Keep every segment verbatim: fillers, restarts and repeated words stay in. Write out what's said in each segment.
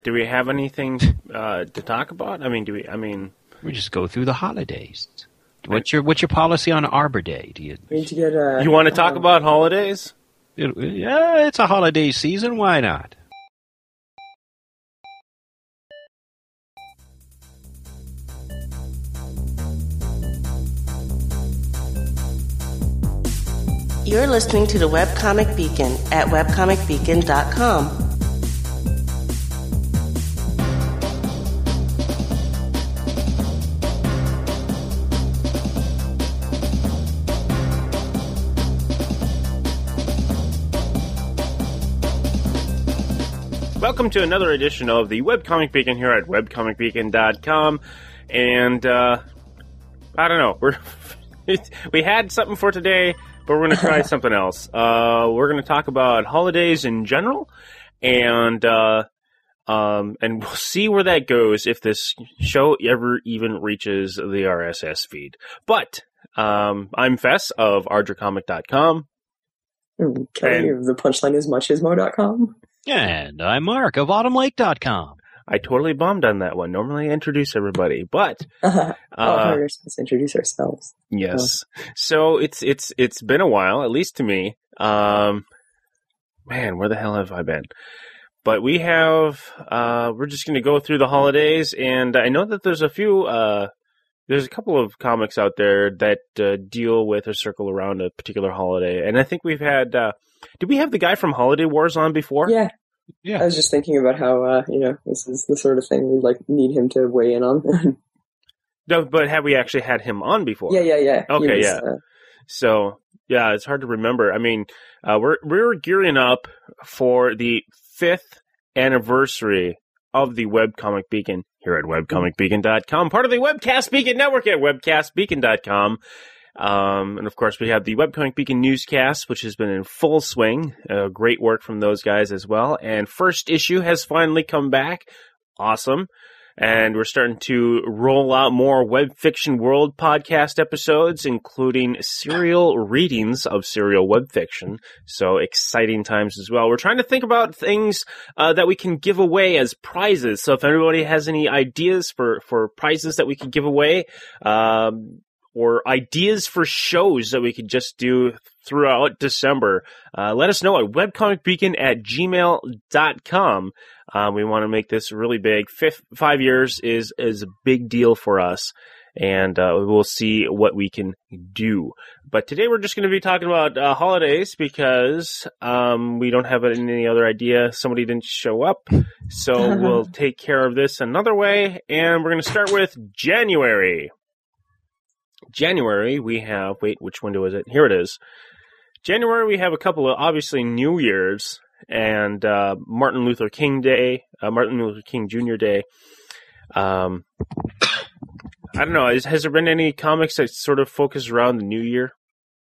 Do we have anything uh, to talk about? I mean, do we? I mean, we just go through the holidays. What's your What's your policy on Arbor Day? Do you we need to get? Uh, you want to talk um, about holidays? It, yeah, it's a holiday season. Why not? You're listening to the Webcomic Beacon at webcomic beacon dot com. Welcome to another edition of the Webcomic Beacon here at webcomic beacon dot com. And, uh, I don't know, we're we had something for today, but we're going to try something else. Uh, we're going to talk about holidays in general, and uh, um, and we'll see where that goes if this show ever even reaches the R S S feed. But um, I'm Fess of ardra comic dot com. Kelly of the punchline is muchismo dot com. And I'm Mark of autumn lake dot com. I totally bombed on that one. Normally I introduce everybody, but Uh-huh. Oh, uh, we're supposed to introduce ourselves. yes. Oh. So it's it's it's been a while, at least to me. Um, man, where the hell have I been? But we have. Uh, we're just going to go through the holidays, and I know that there's a few. Uh, there's a couple of comics out there that uh, deal with or circle around a particular holiday, and I think we've had. Uh, did we have the guy from Holiday Wars on before? Yeah. Yeah. I was just thinking about how, uh, you know, this is the sort of thing we like need him to weigh in on. No, but have we actually had him on before? yeah, yeah, yeah. Okay, was, yeah. Uh, So, yeah, it's hard to remember. I mean, uh, we're we're gearing up for the fifth anniversary of the Webcomic Beacon here at webcomic beacon dot com, part of the Webcast Beacon Network at webcast beacon dot com. Um, and of course, we have the Webcomic Beacon newscast, which has been in full swing. Uh, great work from those guys as well. And first issue has finally come back. Awesome. And we're starting to roll out more Web Fiction World podcast episodes, including serial readings of serial web fiction. So exciting times as well. We're trying to think about things uh, that we can give away as prizes. So if anybody has any ideas for, for prizes that we could give away, um, or ideas for shows that we could just do throughout December, uh, let us know at webcomic beacon at gmail dot com. Um, we want to make this really big. Fifth, five years is, is a big deal for us, and uh, we'll see what we can do. But today we're just going to be talking about uh, holidays because um, we don't have any other idea. Somebody didn't show up, so we'll take care of this another way, and we're going to start with January. January, we have, wait, which window is it? Here it is. January, we have a couple of, obviously, New Year's and uh, Martin Luther King Day, uh, Martin Luther King Junior Day. Um, I don't know, is, has there been any comics that sort of focus around the New Year?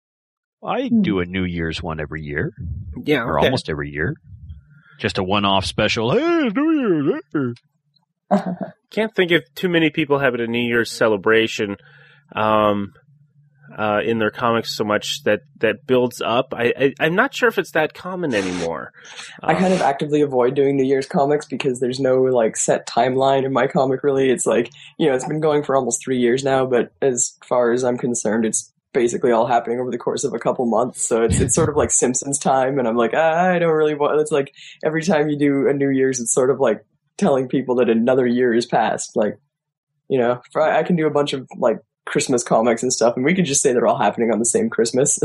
I do a New Year's one every year. Yeah, Or okay. almost every year. Just a one-off special. Hey, it's New Year's. Can't think of too many people having a New Year's celebration um, uh, in their comics so much that, that builds up. I, I, I'm not sure if it's that common anymore. I kind of actively avoid doing New Year's comics because there's no, like, set timeline in my comic, really. It's like, you know, it's been going for almost three years now, but as far as I'm concerned, it's basically all happening over the course of a couple months. So it's it's sort of like Simpsons time, and I'm like, ah, I don't really want... It's like, every time you do a New Year's, it's sort of like telling people that another year is passed. Like, you know, I can do a bunch of, like, Christmas comics and stuff, and we could just say they're all happening on the same Christmas.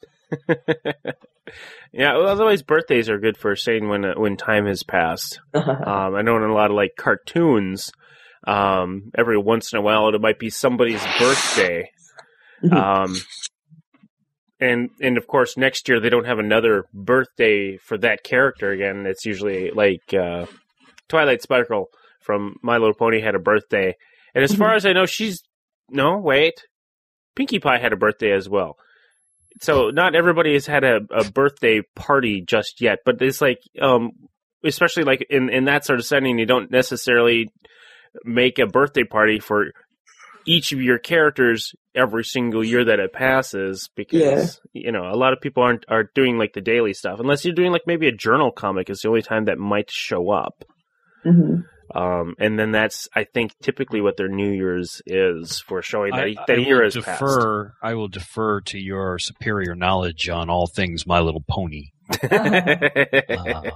Yeah, well, otherwise birthdays are good for saying when uh, when time has passed. um, I know in a lot of like cartoons, um, every once in a while it might be somebody's birthday, um, and and of course next year they don't have another birthday for that character again. It's usually like uh, Twilight Sparkle from My Little Pony had a birthday, and as far as I know, she's No, wait. Pinkie Pie had a birthday as well. So not everybody has had a, a birthday party just yet, but it's like, um, especially like in, in that sort of setting, you don't necessarily make a birthday party for each of your characters every single year that it passes because, yeah. you know, a lot of people aren't are doing like the daily stuff. Unless you're doing like maybe a journal comic is the only time that might show up. Mm-hmm. Um, and then that's, I think, typically what their New Year's is for showing that, I, that I year will has defer, passed. I will defer to your superior knowledge on all things My Little Pony. uh,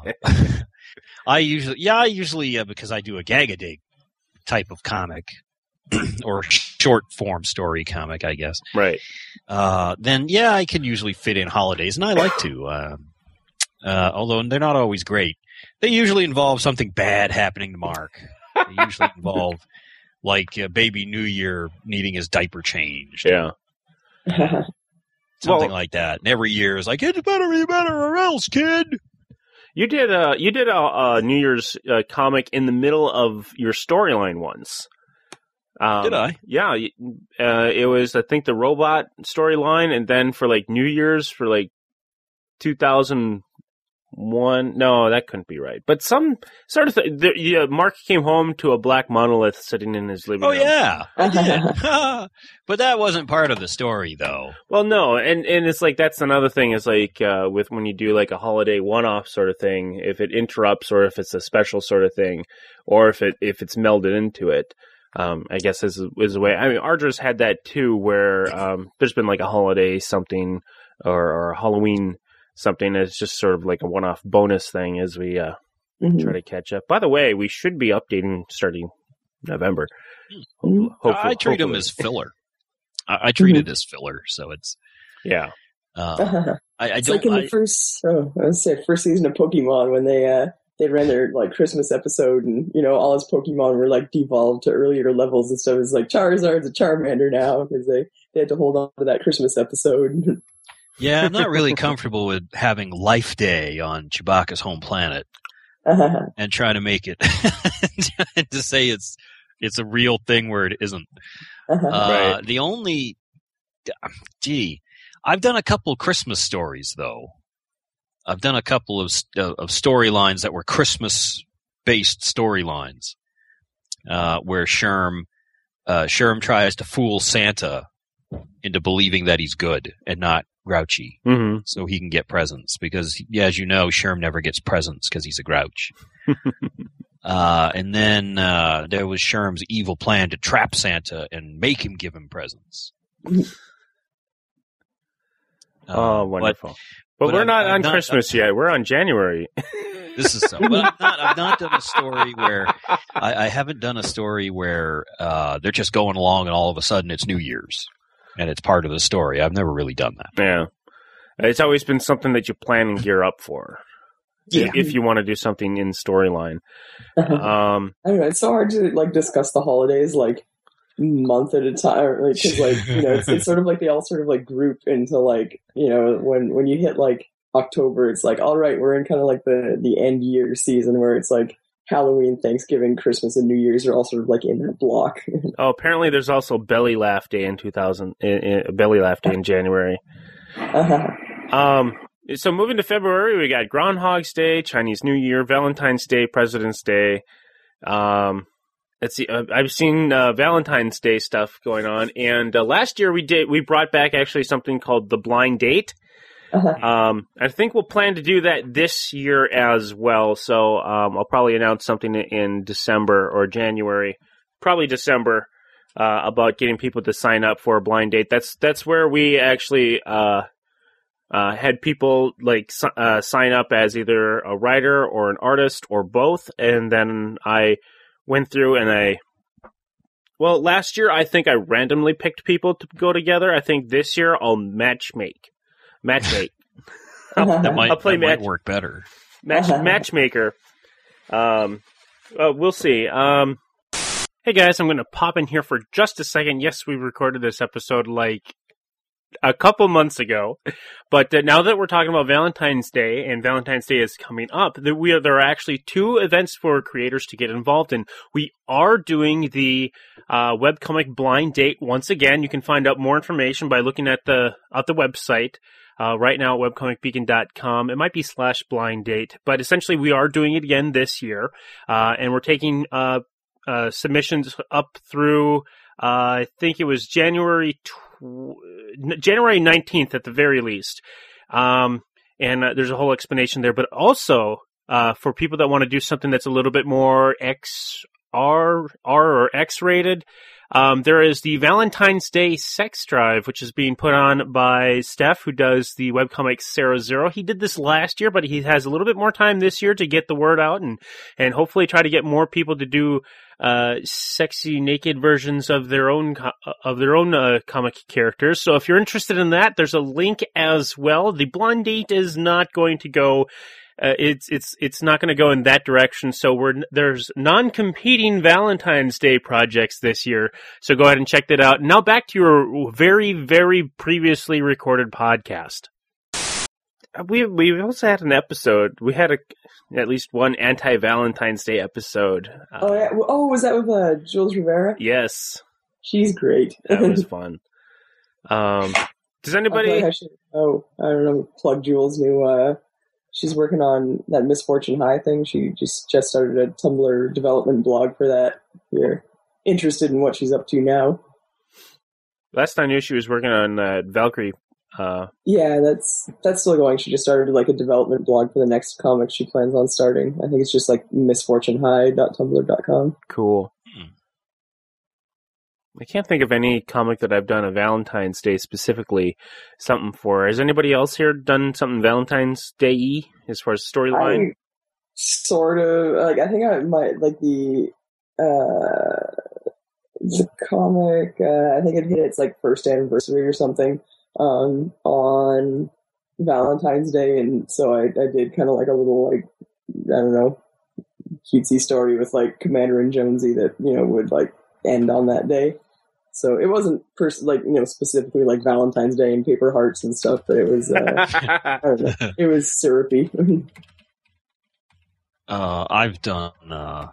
I usually, yeah, I usually, uh, because I do a Gag-A-Dig type of comic, or short form story comic, I guess. Right. Uh, then, yeah, I can usually fit in holidays, and I like to. Uh, uh, although they're not always great. They usually involve something bad happening to Mark. They usually involve, like, uh, Baby New Year needing his diaper changed. Yeah. Something Well, like that. And every year is like, it better be better or else, kid. You did a you did a, a New Year's uh, comic in the middle of your storyline once. Um, Did I? Yeah, uh, it was I think the robot storyline, and then for like New Year's for like two thousand one. No, that couldn't be right. But some sort of th- the, yeah, Mark came home to a black monolith sitting in his living Oh, room. yeah. I did. But that wasn't part of the story, though. Well, no, and, and it's like that's another thing is like uh, with when you do like a holiday one-off sort of thing, if it interrupts or if it's a special sort of thing, or if it if it's melded into it, um, I guess is is a way. I mean, Ardra's had that too, where um, there's been like a holiday something or, or a Halloween something that's just sort of like a one-off bonus thing as we uh, Mm-hmm. try to catch up. By the way, we should be updating starting November. Mhm. Hopefully, I treat them hopefully. as filler. I, I treat it as filler, so it's. Yeah. Uh, I, I It's don't. like in the I, first, oh, I was say first season of Pokemon when they uh they ran their like Christmas episode and you know all his Pokemon were like devolved to earlier levels and stuff. It's like Charizard's a Charmander now because they they had to hold on to that Christmas episode. yeah, I'm not really comfortable with having Life Day on Chewbacca's home planet Uh-huh. and trying to make it to say it's it's a real thing where it isn't. Uh-huh. Uh, Right. The only, gee, I've done a couple Christmas stories though. I've done a couple of uh, of storylines that were Christmas based storylines, uh, where Sherm uh, Sherm tries to fool Santa into believing that he's good and not grouchy, Mm-hmm. so he can get presents. Because, yeah, as you know, Sherm never gets presents because he's a grouch. Uh, and then uh, there was Sherm's evil plan to trap Santa and make him give him presents. Uh, Oh, but wonderful. But, but we're I've- not I've on not Christmas yet. We're on January. this is so. But I've not, I've not done a story where I, I haven't done a story where uh, they're just going along and all of a sudden it's New Year's and it's part of the story. I've never really done that. Yeah. It's always been something that you plan and gear up for. Yeah. If you want to do something in storyline. Um, I don't know. It's so hard to like discuss the holidays like month at a time, like because like you know it's, it's sort of like they all sort of like group into like you know when when you hit like October, it's like all right, we're in kind of like the the end year season where it's like Halloween, Thanksgiving, Christmas, and New Year's are all sort of like in that block. oh, apparently there's also Belly Laugh Day in two thousand. In, in, Belly Laugh Day in January. uh-huh. Um, so moving to February, we got Groundhog's Day, Chinese New Year, Valentine's Day, President's Day. Um, let's see. Uh, I've seen uh, Valentine's Day stuff going on, and uh, last year we did we brought back actually something called the Blind Date. Uh-huh. Um, I think we'll plan to do that this year as well. So um, I'll probably announce something in December or January, probably December, uh, about getting people to sign up for a blind date. That's that's where we actually uh, uh, had people like uh, sign up as either a writer or an artist or both, and then I went through and I. Well, last year I think I randomly picked people to go together. I think this year I'll matchmake. Matchmake. That might, I'll play that might match- work better. Match matchmaker. Um, uh, we'll see. Um, hey guys, I'm going to pop in here for just a second. Yes, we recorded this episode like a couple months ago, but uh, now that we're talking about Valentine's Day and Valentine's Day is coming up, that we are, there are actually two events for creators to get involved in. We are doing the uh, webcomic blind date once again. You can find out more information by looking at the at the website. Uh, right now at webcomic beacon dot com. It might be slash blind date, but essentially we are doing it again this year. Uh, and we're taking uh, uh, submissions up through, uh, I think it was January tw- January nineteenth at the very least. Um, and uh, there's a whole explanation there. But also, uh, for people that want to do something that's a little bit more X R, R or X rated, um, there is the Valentine's Day Sex Drive, which is being put on by Steph, who does the webcomic Sarah Zero. He did this last year, but he has a little bit more time this year to get the word out and, and hopefully try to get more people to do uh, sexy naked versions of their own co- of their own uh, comic characters. So if you're interested in that, there's a link as well. The blonde date is not going to go. Uh, it's it's it's not going to go in that direction. So we're there's non-competing Valentine's Day projects this year. So go ahead and check that out. Now back to your very very previously recorded podcast. We we also had an episode. We had a at least one anti-Valentine's Day episode. Uh, oh yeah. Oh, was that with uh, Jules Rivera? Yes, she's great. That was fun. Um, does anybody? I should, oh, I don't know. Plug Jules' new. Uh, She's working on that Misfortune High thing. She just, just started a Tumblr development blog for that. If you're interested in what she's up to now. Last I knew, she was working on that Valkyrie. Uh... Yeah, that's that's still going. She just started like a development blog for the next comic she plans on starting. I think it's just like misfortune high dot tumblr dot com. Cool. I can't think of any comic that I've done a Valentine's Day specifically something for. Has anybody else here done something Valentine's Day-y as far as storyline? Sort of. Like I think I might like the uh, the comic. Uh, I think it hit its like first anniversary or something um, on Valentine's Day, and so I, I did kind of like a little like I don't know cutesy story with like Commander and Jonesy that you know would like end on that day. So it wasn't pers- like you know specifically like Valentine's Day and paper hearts and stuff, but it was uh, I don't know, it was syrupy. uh, I've done uh,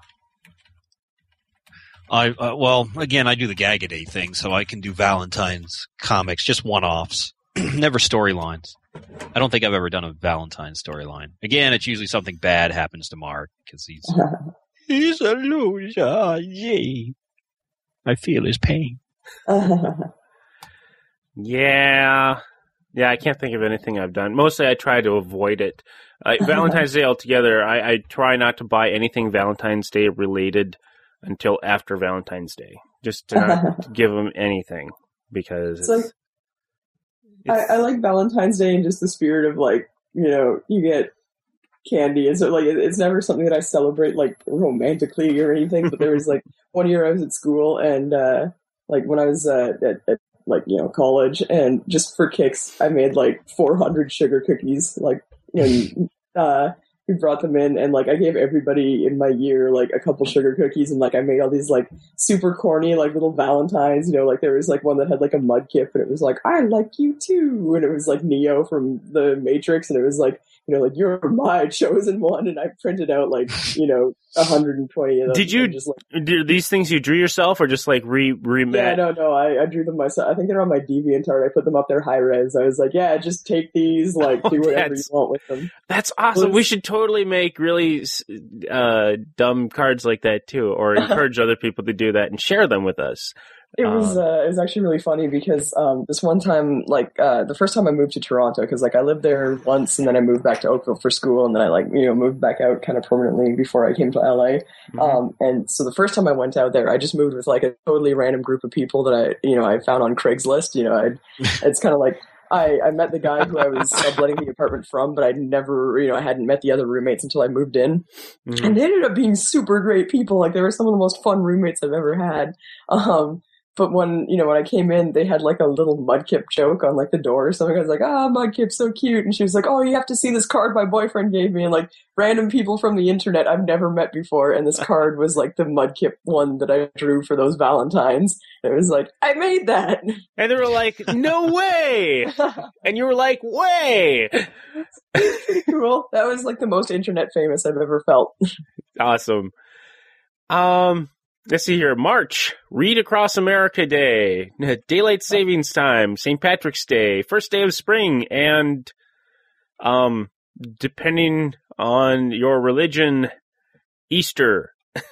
I uh, well again I do the Gag-A-Day thing, so I can do Valentine's comics, just one-offs, never storylines. I don't think I've ever done a Valentine's storyline. Again, it's usually something bad happens to Mark because he's he's a loser. Yay. I feel his pain. yeah. Yeah, I can't think of anything I've done. Mostly I try to avoid it. Uh, Valentine's Day altogether, I, I try not to buy anything Valentine's Day related until after Valentine's Day. Just to not give them anything. Because it's, it's like, it's, I, I like Valentine's Day in just the spirit of like, you know, you get candy, and so like it's never something that I celebrate like romantically or anything. But there was like one year I was at school, and uh, like when I was uh, at, at like you know college, and just for kicks, I made like four hundred sugar cookies. Like you know, uh, we brought them in, and like I gave everybody in my year like a couple sugar cookies, and like I made all these like super corny like little Valentines. You know, like there was like one that had like a Mudkip, and it was like I like you too, and it was like Neo from the Matrix, and it was like. You know, like, you're my chosen one, and I printed out, like, you know, one hundred twenty of them. Did you, just, like, do these things you drew yourself, or just, like, re, re Yeah, no, no, I, I drew them myself. I think they're on my DeviantArt. I put them up there high-res. I was like, yeah, just take these, like, oh, do whatever you want with them. That's awesome. Was, we should totally make really uh, dumb cards like that, too, or encourage other people to do that and share them with us. It was um, uh, it was actually really funny because um, this one time, like uh, the first time I moved to Toronto, because like I lived there once and then I moved back to Oakville for school, and then I like you know moved back out kind of permanently before I came to L A. Mm-hmm. Um, and so the first time I went out there, I just moved with like a totally random group of people that I you know I found on Craigslist. You know, I'd, it's kind of like. I, I met the guy who I was subletting the apartment from, but I'd never, you know, I hadn't met the other roommates until I moved in. Mm-hmm. And they ended up being super great people. Like, they were some of the most fun roommates I've ever had. Um, but when, you know, when I came in, they had like a little Mudkip joke on like the door or something. I was like, ah, oh, Mudkip's so cute. And she was like, oh, you have to see this card my boyfriend gave me. And like random people from the internet I've never met before. And this card was like the Mudkip one that I drew for those Valentines. And it was like, I made that. And they were like, no way. And you were like, way. Pretty cool. That was like the most internet famous I've ever felt. Awesome. Um, let's see here. March, Read Across America Day, Daylight Savings Time, Saint Patrick's Day, first day of spring, and um, depending on your religion, Easter.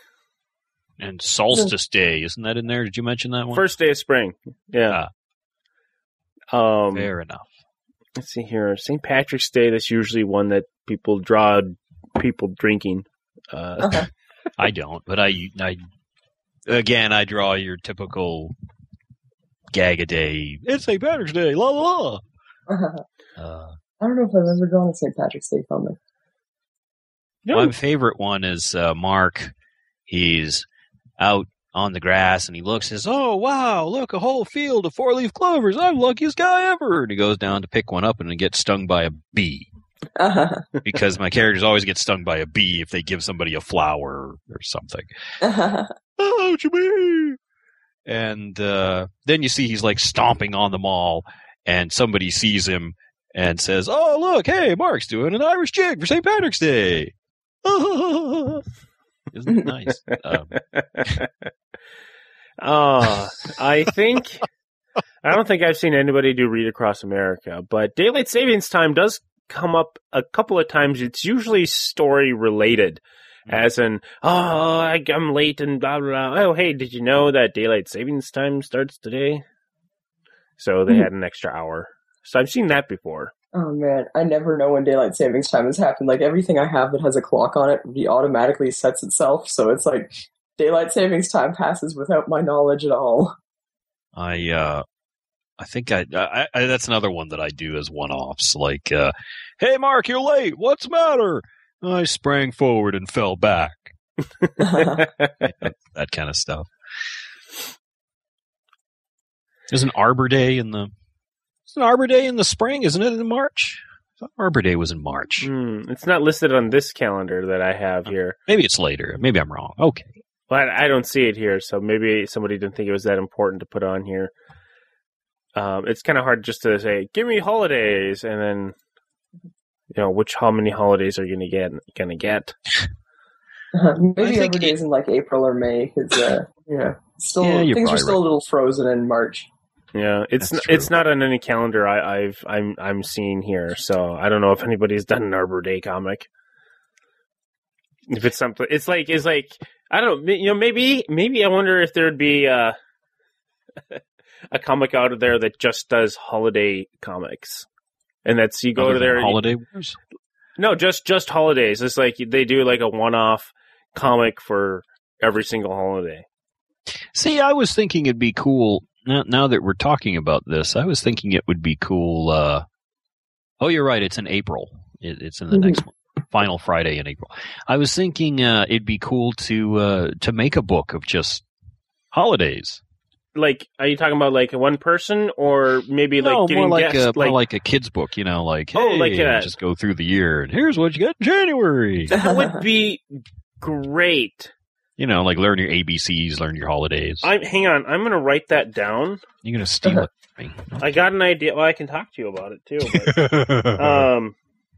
And Solstice Day, isn't that in there? Did you mention that one? First day of spring. Yeah. Ah, um, fair enough. Let's see here. Saint Patrick's Day, that's usually one that people draw people drinking. Uh, Uh-huh. I don't, but I, I, again, I draw your typical gag-a-day. It's Saint Patrick's Day, la la la. Uh-huh. Uh, I don't know if I've ever gone to Saint Patrick's Day comic. My favorite one is uh, Mark. He's out on the grass and he looks and says, "Oh wow, look, a whole field of four-leaf clovers. I'm the luckiest guy ever." And he goes down to pick one up and he gets stung by a bee. Uh-huh. Because my characters always get stung by a bee if they give somebody a flower or something. Uh-huh. Oh, bee! And uh, then you see he's like stomping on the mall, and somebody sees him and says, "Oh, look, hey, Mark's doing an Irish jig for Saint Patrick's Day." Isn't it nice? Um, oh, I think I don't think I've seen anybody do Read Across America, but Daylight Savings Time does come up a couple of times. It's usually story related, as in, "Oh, I, I'm late and blah blah blah. Oh, hey, did you know that Daylight Savings Time starts today?" So they had an extra hour. So I've seen that before. Oh man, I never know when daylight savings time has happened. Like everything I have that has a clock on it, it automatically sets itself. So it's like daylight savings time passes without my knowledge at all. I, uh, I think I, I, I, that's another one that I do as one-offs. Like, uh, "Hey, Mark, you're late. What's the matter?" "I sprang forward and fell back." That kind of stuff. There's an Arbor Day in the. It's an Arbor Day in the spring, isn't it? In March. I thought Arbor Day was in March. Mm, it's not listed on this calendar that I have here. Maybe it's later. Maybe I'm wrong. Okay. But I don't see it here, so maybe somebody didn't think it was that important to put on here. Um, it's kind of hard just to say, "Give me holidays," and then, you know, which how many holidays are you gonna get? Gonna get? Uh, maybe I think Arbor Days in like April or May, because uh, you know, still Yeah, you're things are probably still right. a little frozen in March. Yeah, it's That's n- it's not on any calendar I, I've I'm I'm seeing here, so I don't know if anybody's done an Arbor Day comic. If it's something, it's like it's like I don't know, you know, maybe maybe I wonder if there'd be uh, a comic out of there that just does holiday comics, and that's you go Other to than their Holiday Wars. no, just just holidays. It's like they do like a one-off comic for every single holiday. See, I was thinking it'd be cool. Now, now that we're talking about this, I was thinking it would be cool. Uh, oh, you're right. It's in April. It, it's in the Mhm. next one, final Friday in April. I was thinking uh, it'd be cool to uh, to make a book of just holidays. Like, are you talking about like one person, or maybe like no, getting more like guests? a more like a kid's book. You know, like hey, Oh, like a- just go through the year and here's what you got in January. that would be great. You know, like learn your A B Cs, learn your holidays. I'm hang on. I'm gonna write that down. You're gonna steal it from me. I got an idea. Well, I can talk to you about it too. But, um,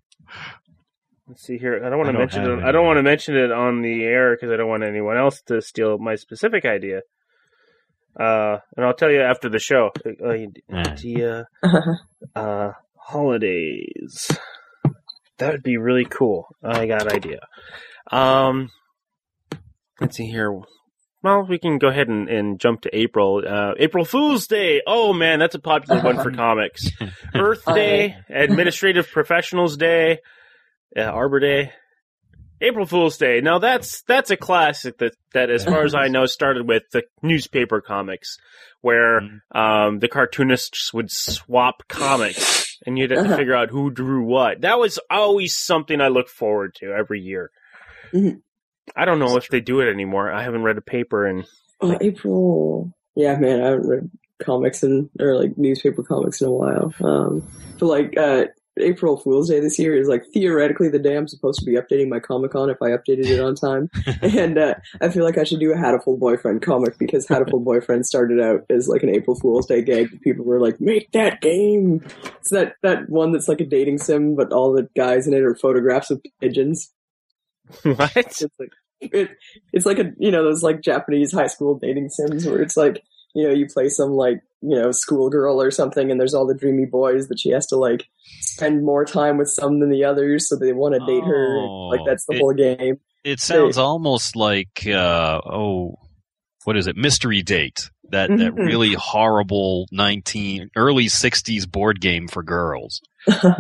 let's see here. I don't want I to don't mention have it. any. I don't want to mention it on the air because I don't want anyone else to steal my specific idea. Uh, and I'll tell you after the show. Uh, idea, uh, holidays. That would be really cool. I got an idea. Um, let's see here. Well, we can go ahead and, and jump to April. Uh, April Fool's Day. Oh man, that's a popular one for comics. Earth Day, Administrative Professionals Day, uh, Arbor Day, April Fool's Day. Now that's that's a classic that, that, as far as I know, started with the newspaper comics, where um, the cartoonists would swap comics, and you'd have to figure out who drew what. That was always something I look forward to every year. Mhm. I don't know if they do it anymore. I haven't read a paper in. Oh, April. Yeah, man, I haven't read comics in, or like newspaper comics in a while. Um, but like, uh, April Fool's Day this year is like theoretically the day I'm supposed to be updating my comic on if I updated it on time. And, uh, I feel like I should do a Hatful Boyfriend comic because Hatful Boyfriend started out as like an April Fool's Day gag. People were like, make that game. It's that, that one that's like a dating sim, but all the guys in it are photographs of pigeons. What? It's like it, it's like a you know those like Japanese high school dating sims where it's like you know you play some like you know schoolgirl or something and there's all the dreamy boys that she has to like spend more time with some than the others so they want to date her. Oh, Like that's the it- whole game. It sounds almost like uh, oh, what is it? Mystery Date. That that Mhm. really horrible nineteen early sixties board game for girls.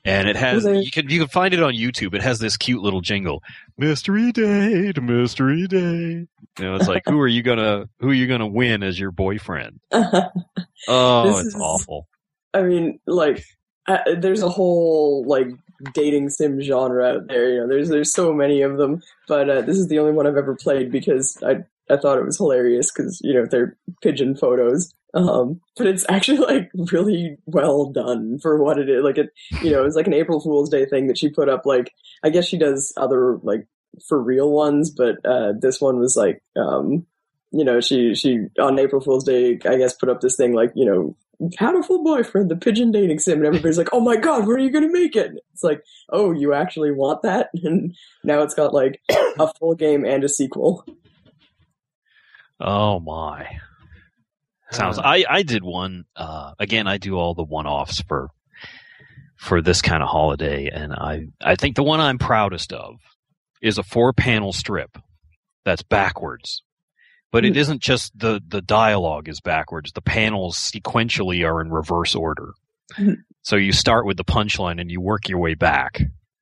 And it has Okay. you can you can find it on YouTube. It has this cute little jingle, mystery date, mystery date. You know, it's like who are you gonna who are you gonna win as your boyfriend? Oh, This it's is- awful. I mean, like, uh, there's a whole like dating sim genre out there. You know, there's there's so many of them, but uh, this is the only one I've ever played because I I thought it was hilarious because you know they're pigeon photos. Um, but it's actually like really well done for what it is. Like it, you know, it's like an April Fool's Day thing that she put up. Like I guess she does other like for real ones, but uh, this one was like, um, you know, she she on April Fool's Day, I guess, put up this thing like, you know, had a full boyfriend, the pigeon dating sim, and everybody's like, oh my god, where are you going to make it? It's like, oh, you actually want that? And now it's got like a full game and a sequel. Oh my. Sounds. I, I did one. Uh, again, I do all the one-offs for for this kind of holiday, and I I think the one I'm proudest of is a four-panel strip that's backwards, but it isn't just the the dialogue is backwards. The panels sequentially are in reverse order. So you start with the punchline and you work your way back.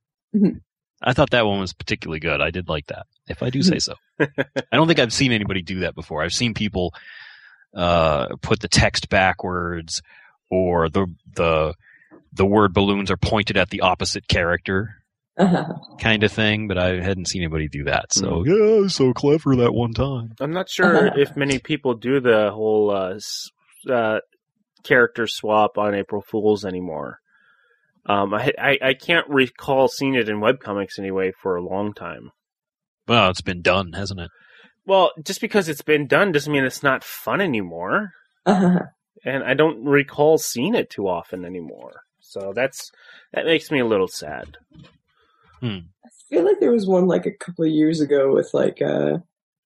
I thought that one was particularly good. I did like that, if I do say so. I don't think I've seen anybody do that before. I've seen people uh, put the text backwards, or the the the word balloons are pointed at the opposite character, kind of thing. But I hadn't seen anybody do that. So yeah, I was so clever that one time. I'm not sure if many people do the whole uh, s- uh, character swap on April Fools anymore. Um, I, I I can't recall seeing it in webcomics anyway for a long time. Well, it's been done, hasn't it? Well, just because it's been done doesn't mean it's not fun anymore. And I don't recall seeing it too often anymore. So that's that makes me a little sad. I feel like there was one like a couple of years ago with like uh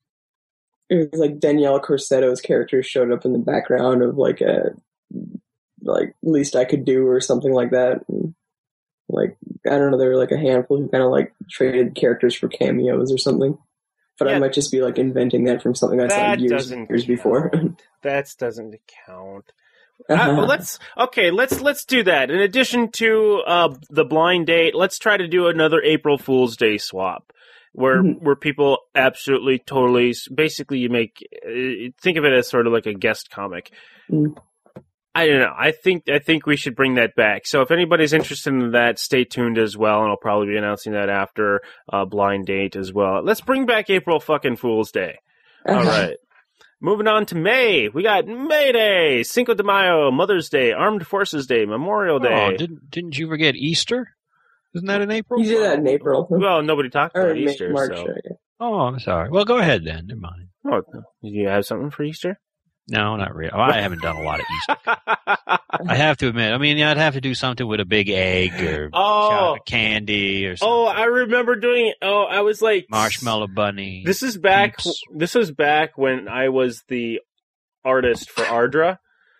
it was like Danielle Corsetto's character showed up in the background of like a like Least I Could Do or something like that. And, like I don't know, there were like a handful who kind of like traded characters for cameos or something. But Yeah. I might just be like inventing that from something I saw That years doesn't years before. count. That doesn't count. Uh, well, let's okay. Let's let's do that. In addition to uh, the blind date, let's try to do another April Fool's Day swap, where Mhm. where people absolutely, totally, basically, you make uh, think of it as sort of like a guest comic. Mm. I don't know. I think I think we should bring that back. So if anybody's interested in that, stay tuned as well, and I'll probably be announcing that after uh, blind date as well. Let's bring back April fucking Fool's Day. All right. Moving on to May, we got May Day, Cinco de Mayo, Mother's Day, Armed Forces Day, Memorial Day. Oh, didn't didn't you forget Easter? Isn't that in April? You did that in April. Well, nobody talked or about May- Easter. March. So. uh, Oh, I'm sorry. Well, go ahead then. Never mind. Oh, do you have something for Easter? No, not really. Well, I haven't done a lot of Easter. I have to admit. I mean, yeah, I'd have to do something with a big egg or Oh. chocolate candy or something. Oh, I remember doing it. Oh, I was like Marshmallow bunny. This is back. Peeps. This was back when I was the artist for Ardra,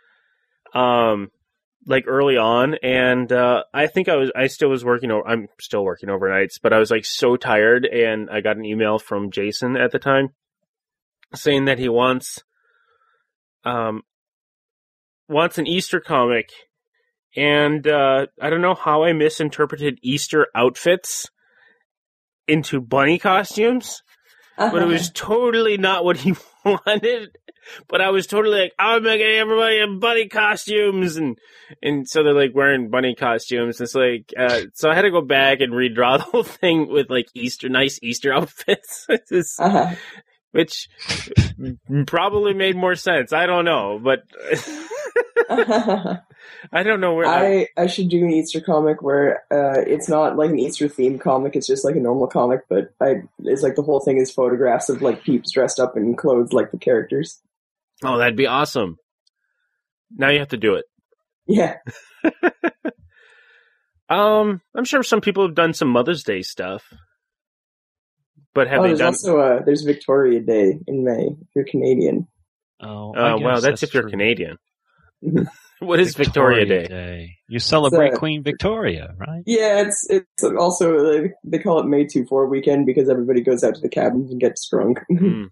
um, like early on, and uh, I think I was. I still was working. Over, I'm still working overnights, but I was like so tired, and I got an email from Jason at the time saying that he wants, um, wants an Easter comic, and uh, I don't know how I misinterpreted Easter outfits into bunny costumes. But it was totally not what he wanted. But I was totally like, I'm making everybody in bunny costumes, and and so they're like wearing bunny costumes. It's like, uh, so I had to go back and redraw the whole thing with like Easter, nice Easter outfits, It's- Uh-huh. which probably made more sense. I don't know, but I don't know where. I, I should do an Easter comic where uh, it's not like an Easter themed comic, it's just like a normal comic, but I it's like the whole thing is photographs of like peeps dressed up in clothes like the characters. Oh, that'd be awesome. Now you have to do it. Yeah. Um, I'm sure some people have done some Mother's Day stuff, but have oh, they there's done? also uh, there's Victoria Day in May if you're Canadian. Oh, I Uh, well, guess that's, if you're true. Canadian. What is Victoria, Day? You celebrate It's, uh, Queen Victoria, right? Yeah, it's it's also like, they call it May two four weekend because everybody goes out to the cabins and gets drunk. Hmm.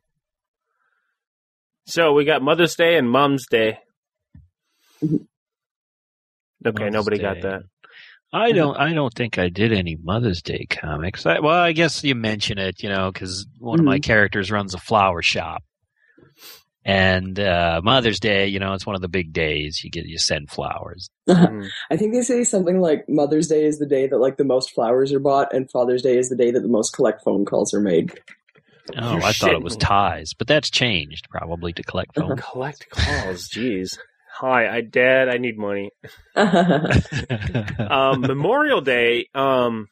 So we got Mother's Day and Mom's Day. Okay, Mother's nobody Day. got that. I don't. I don't think I did any Mother's Day comics. I, well, I guess you mention it, you know, because one mm-hmm. of my characters runs a flower shop, and uh, Mother's Day, you know, it's one of the big days. You get you send flowers. Mm. I think they say something like Mother's Day is the day that like the most flowers are bought, and Father's Day is the day that the most collect phone calls are made. Oh, You're I thought it was ties, but that's changed probably to collect phone. Uh-huh. Collect calls, jeez. Hi, I Dad, I need money. um, Memorial Day, um,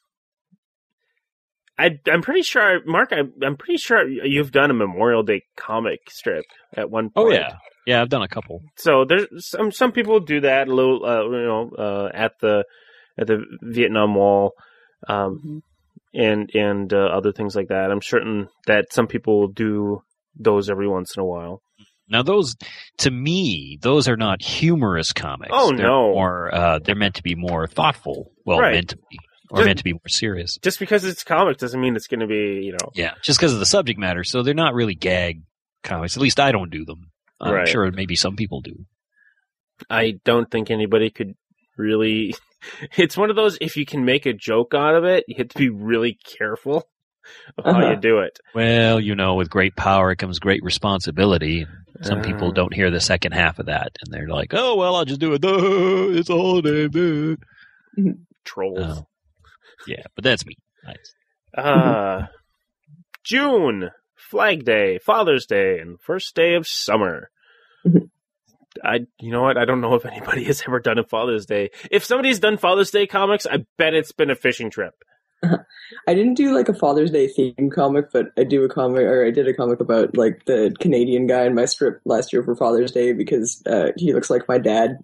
I, I'm pretty sure, Mark, I, I'm pretty sure you've done a Memorial Day comic strip at one point. Oh, yeah. Yeah, I've done a couple. So there's some some people do that a little, uh, you know, uh, at the at the Vietnam Wall, um, mm-hmm. and and uh, other things like that. I'm certain that some people do those every once in a while. Now, those, to me, those are not humorous comics. Oh, they're no. More, uh, they're meant to be more thoughtful. Well, right. meant to be. Or just, meant to be more serious. Just because it's comic doesn't mean it's going to be, you know. Yeah, just because of the subject matter. So they're not really gag comics. At least I don't do them. I'm right. sure maybe some people do. I don't think anybody could really. It's one of those, if you can make a joke out of it, you have to be really careful of uh-huh. how you do it. Well, you know, with great power comes great responsibility. Some uh, people don't hear the second half of that, and they're like, "Oh well, I'll just do it. Duh, it's a holiday." Duh. Trolls. Uh, yeah, but that's me. Nice. Uh, June, Flag Day, Father's Day, and first day of summer. I, you know what? I don't know if anybody has ever done a Father's Day. If somebody's done Father's Day comics, I bet it's been a fishing trip. I didn't do like a Father's Day theme comic, but I do a comic, or I did a comic about like the Canadian guy in my strip last year for Father's Day because uh, he looks like my dad.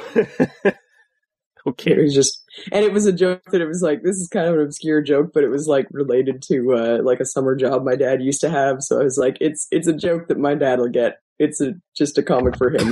Okay. It was just, and it was a joke that it was like, this is kind of an obscure joke, but it was like related to uh, like a summer job my dad used to have. So I was like, it's it's a joke that my dad will get. It's a just a comic for him.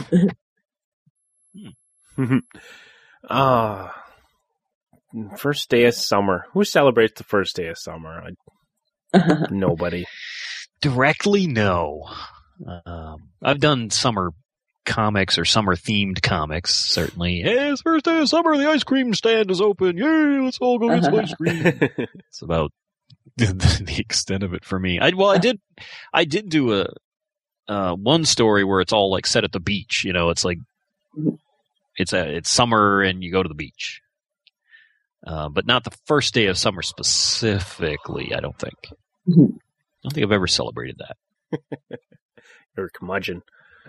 Ah. uh, First day of summer. Who celebrates the first day of summer? I, nobody. Directly, no. Um, I've done summer comics or summer themed comics, certainly. Hey, it's first day of summer, the ice cream stand is open. Yay, let's all go get some ice cream. It's about the, the extent of it for me. I, well, I did, I did do a, uh, one story where it's all like set at the beach. You know, it's like, it's a, it's summer and you go to the beach. Uh, but not the first day of summer specifically, I don't think. I don't think I've ever celebrated that. You're a curmudgeon.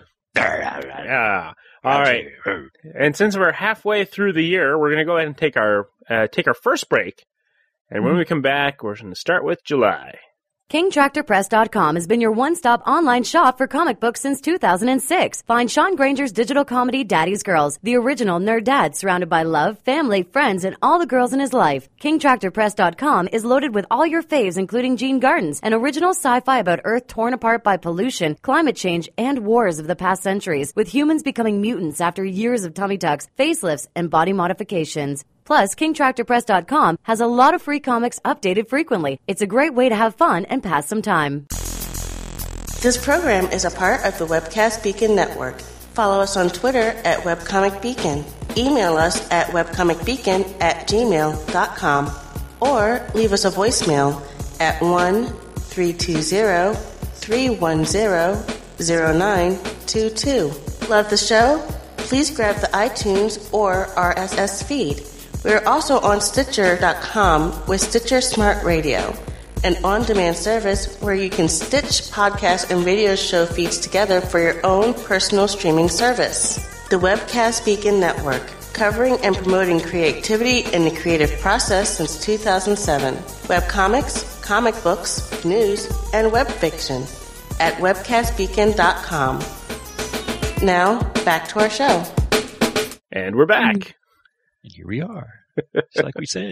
Yeah. All right. And since we're halfway through the year, we're going to go ahead and take our uh, take our first break. And when we come back, we're going to start with July. King Tractor Press dot com has been your one-stop online shop for comic books since two thousand six. Find Sean Granger's digital comedy Daddy's Girls, the original nerd dad surrounded by love, family, friends, and all the girls in his life. King Tractor Press dot com is loaded with all your faves, including Gene Gardens, an original sci-fi about Earth torn apart by pollution, climate change, and wars of the past centuries, with humans becoming mutants after years of tummy tucks, facelifts, and body modifications. Plus, King Tractor Press dot com has a lot of free comics updated frequently. It's a great way to have fun and pass some time. This program is a part of the Webcast Beacon Network. Follow us on Twitter at WebcomicBeacon. Email us at webcomicbeacon at gmail dot com. Or leave us a voicemail at one three two zero, three one zero, zero nine two two. Love the show? Please grab the iTunes or R S S feed. We're also on Stitcher dot com with Stitcher Smart Radio, an on-demand service where you can stitch podcast and radio show feeds together for your own personal streaming service. The Webcast Beacon Network, covering and promoting creativity in the creative process since two thousand seven. Webcomics, comic books, news, and web fiction at webcast beacon dot com. Now, back to our show. And we're back. And here we are. Just like we said.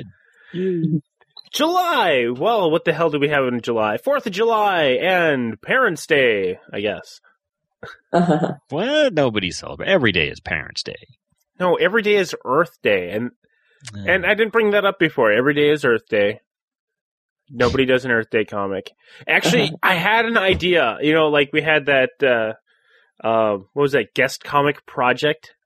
July! Well, what the hell do we have in July? Fourth of July and Parents' Day, I guess. Uh-huh. Well, nobody celebrates. Every day is Parents' Day. No, every day is Earth Day. And uh. and I didn't bring that up before. Every day is Earth Day. Nobody does an Earth Day comic. Actually, I had an idea. You know, like we had that, uh, uh, what was that, guest comic project